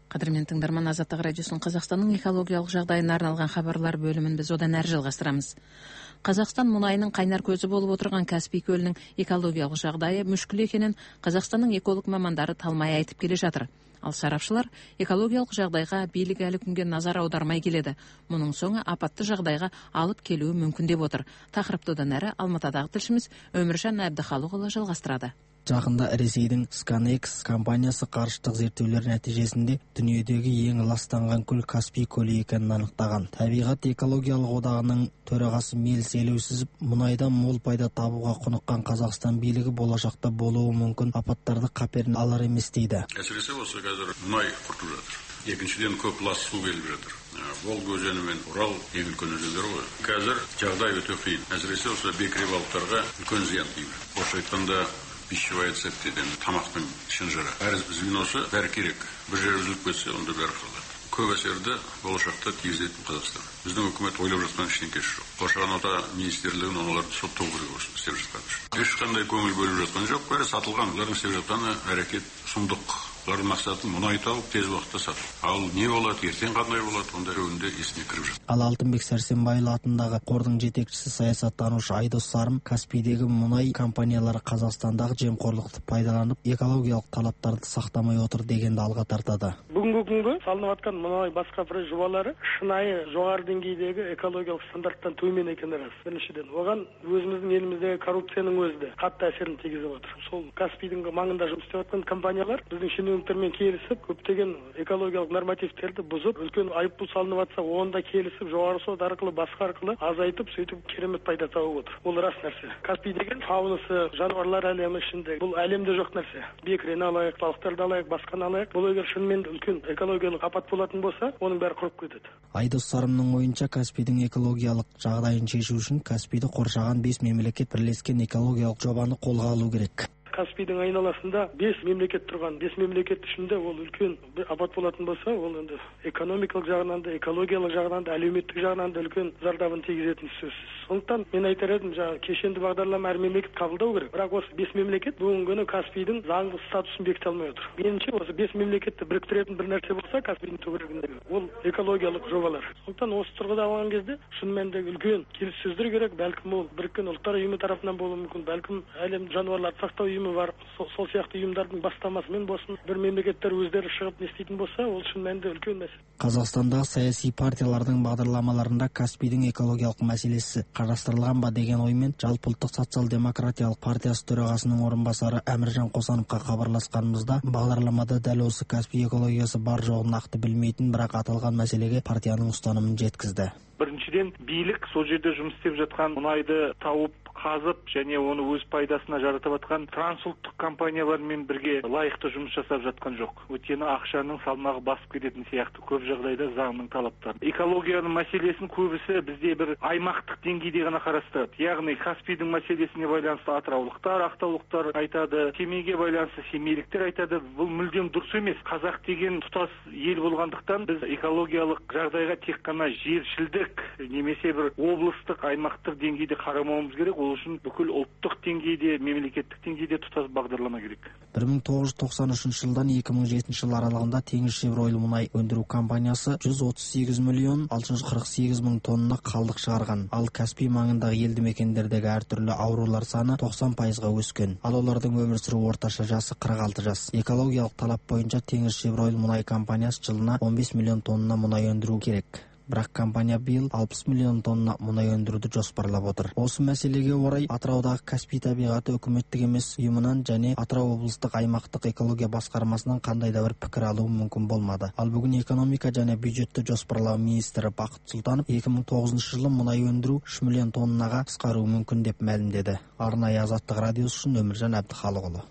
Кадырмен тыңдарман, Азаттык радиосунун Казакстандын экологиялык жагдайына арналган хабарлар бөлүмүн биз одан ары жалгастырабыз. Казакстан мунайынын кайнар көзү болуп отурган Каспий көлүнүн экологиялык жагдайы мүшкүл экенин Казакстандын эколог мамандары талмай айтып келе жатыр. Ал сарапчылар экологиялык жагдайга бийлик әлі күнгө назар аудармай келеді. Мунун соңу апатты жагдайга алып келүү мүмкүн деп отур. Тақырыпты одан ары Алматадагы тилшимиз Өмүржан Абдыхалык жалгастырады. Жақында Ресейдің Scanex компаниясы карыштык зерттеулер нәтижесінде дүниедегі ең ластанған көл Каспий көлі екенін анықтаған. Табиғат экологиялық одағының төрағасы Мелис Елеусізов мұнайдан мол пайда табуға құныққан Қазақстан билігі болашақта болуы мүмкін апаттарды қаперін алар емес дейді. Әсіресе осы қазір мұнай құртып жатыр. Екіншіден көп лас су келіп жатыр. Волга өзені мен Урал ең үлкен өзендер ғой. Қазір жағдай өте қиын. Әсіресе осы бекіре балықтарға үлкен зиян тиіп. Орысша айтқанда пищевая цепь деген тамақтың шынжыры. Әр звеносы бәрі керек. Bir жер үзіліп кетсе, онда бәрі қалады. Көп әсерді болашақта тигізетін Қазақстан. Біздің үкімет ойлап жатқан ештеңкесі жоқ. Қоршаған орта министрлігін оларды соттау керек осы істеп жатқан үшін. Ешқандай көңіл бөліп жатқан жоқ. Бәрі сатылған. Олардың істеп жатқаны әрекет сұмдық. Олардың мақсаты мұнай тауып тез уақытта сату. Ал не болады, ертең қандай болады, онда өңде есіне кіріп жатыр. Ал Алтынбек Сәрсенбайұлы атындағы қордың жетекшісі саясаттанушы Айдос Сарым Каспийдегі мұнай компаниялары Қазақстандағы жемқорлықты пайдаланып, экологиялық талаптарды сақтамай отыр дегенді алға тартады. Бүгінгі күнгі салынып жатқан мұнай басқа бір жобалары шынайы жоғары деңгейдегі экологиялық стандарттан төмен екені рас. Біріншіден, оған өзіміздің еліміздегі коррупцияның өзі де қатты әсерін тигізіп отыр. Сол Каспийдің маңында жұмыс істеп жатқан компаниялар біздің шенеуніктермен келісіп, көптеген экологиялық нормативтерді бұзып, үлкен айыппұл салынып жатса, онда келісіп, жоғары сот арқылы, басқа арқылы азайтып, сөйтіп керемет пайда тауып отыр. Ол рас нәрсе. Каспий деген фаунасы, жануарлар әлемі ішінде бұл әлемде жоқ нәрсе. Бекірені алайық, балықтарды алайық, басқаны алайық. Бұл егер шынымен үлкен экологиялық апат болатын болса, оның бәрі құрып кетеді. Айдос Сарымның ойынша Каспийдің экологиялық жағдайын шешу үшін Каспийді қоршаған бес мемлекет бірлескен экологиялық жобаны қолға алу керек. Каспийдің айналасында бес мемлекет тұрған. бес мемлекет ішінде ол үлкен апат болатын болса, ол енді экономикалық жағынан да, экологиялық жағынан да, әлеуметтік жағынан да үлкен зардабын тигізетін сөзсіз. Сондықтан мен айтар едім, жаңағы кешенді бағдарлама әр мемлекет қабылдау керек. Бірақ осы бес мемлекет бүгінгі күні Каспийдің заңды статусын бекіте алмай отыр. Меніңше осы бес мемлекетті біріктіретін бір нәрсе болса, Каспийдің төңірегіндегі ол экологиялық жобалар. Сондықтан осы тұрғыда алған кезде шын мәнінде үлкен келіссөздер керек. Бәлкім ол Біріккен Ұлттар ұйымы тарапынан болуы мүмкін, бәлкім әлем жануарларды сақтау ұйымы бар, сол сияқты ұйымдардың бастамасымен болсын, бір мемлекеттер өздері шығып не істейтін болса, ол шын мәнінде үлкен мәселе. Қазақстандағы саяси партиялардың бағдарламаларында Каспийдің экологиялық мәселесі қарастырылған ба деген оймен Жалпыұлттық социал-демократиялық партиясы төрағасының орынбасары Әміржан Қосановқа хабарласқанымызда бағдарламада дәл осы Каспий экологиясы бар жоғын нақты білмейтін, бірақ аталған мәселеге партияның ұстанымын жеткізді. Біріншіден, билік сол жерде жұмыс істеп жатқан мұнайды тауып қазып және оны өз пайдасына жаратып жатқан трансұлттық компаниялармен бірге лайықты жұмыс жасап жатқан жоқ. Өйткені ақшаның салмағы басып кететін сияқты көп жағдайда заңның талаптары. Экологияның мәселесін көбісі бізде бір аймақтық деңгейде ғана қарастырады. Яғни Каспийдің мәселесіне байланысты атыраулықтар, ақтаулықтар айтады, Семейге байланысты семейліктер айтады. Бұл мүлдем дұрыс емес. Қазақ деген тұтас ел болғандықтан біз экологиялық жағдайға тек қана жершілдік немесе бір облыстық, аймақтық деңгейде қарамауымыз керек. Ол үшін бүкіл ұлттық деңгейде, мемлекеттік деңгейде тұтас бағдарлама керек. бір мың тоғыз жүз тоқсан үшінші жылдан екі мың жетінші жыл аралығында Теңізшевройл мұнай өндіру компаниясы жүз отыз сегіз миллион алты жүз қырық сегіз мың тонна қалдық шығарған. Ал Каспий маңындағы елді мекендердегі әртүрлі аурулар саны тоқсан пайызға өскен. Ал олардың өмір сүру орташа жасы қырық алты жас. Экологиялық талап бойынша Теңізшевройл мұнай компаниясы жылына он бес миллион тонна мұнай өндіру керек. Бірақ компания биыл алпыс миллион тонна мұнай өндіруді жоспарлап отыр. Осы мәселеге орай Атыраудағы Каспий табиғаты үкіметтік емес ұйымынан және Атырау облыстық аймақтық экология басқармасынан қандай да бір пікір алу мүмкін болмады. Ал бүгін экономика және бюджетті жоспарлау министрі Бақыт Сұлтанов екі мың тоғызыншы жылы мұнай өндіру үш миллион тоннаға қысқаруы мүмкін деп мәлімдеді. Арнайы Азаттық радиосы үшін Өміржан Әбдіхалықұлы.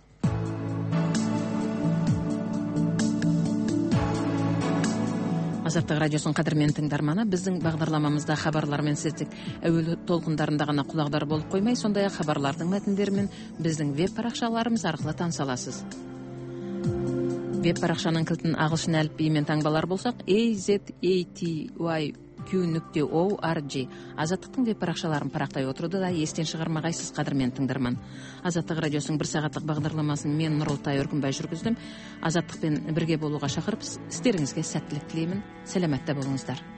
Азаттык радиосунун кадырмен тыңдарманы, биздин багдарламамызда хабарлар менен сиздик әүелі толкундарында гана кулагдар болуп коймой, сондай эле хабарлардын мәтиндери менен биздин веб баракчаларыбыз аркылуу тааныша аласыз. Веб баракчанын килтин агылшын әлипби менен таңбалар болсак, A Z A T Y кю нүкте орг азаттыктын веб баракчаларын парактай отурду да эстен чыгармагайсыз, кадырмен тыңдарман. Азаттык радиосунун бир сагаттык багдарламасын мен Нурултай Өркүнбай жүргүздүм. Азаттык менен бирге болууга чакырып, сиздериңизге сәттилик тилеймин. Саламатта болуңуздар.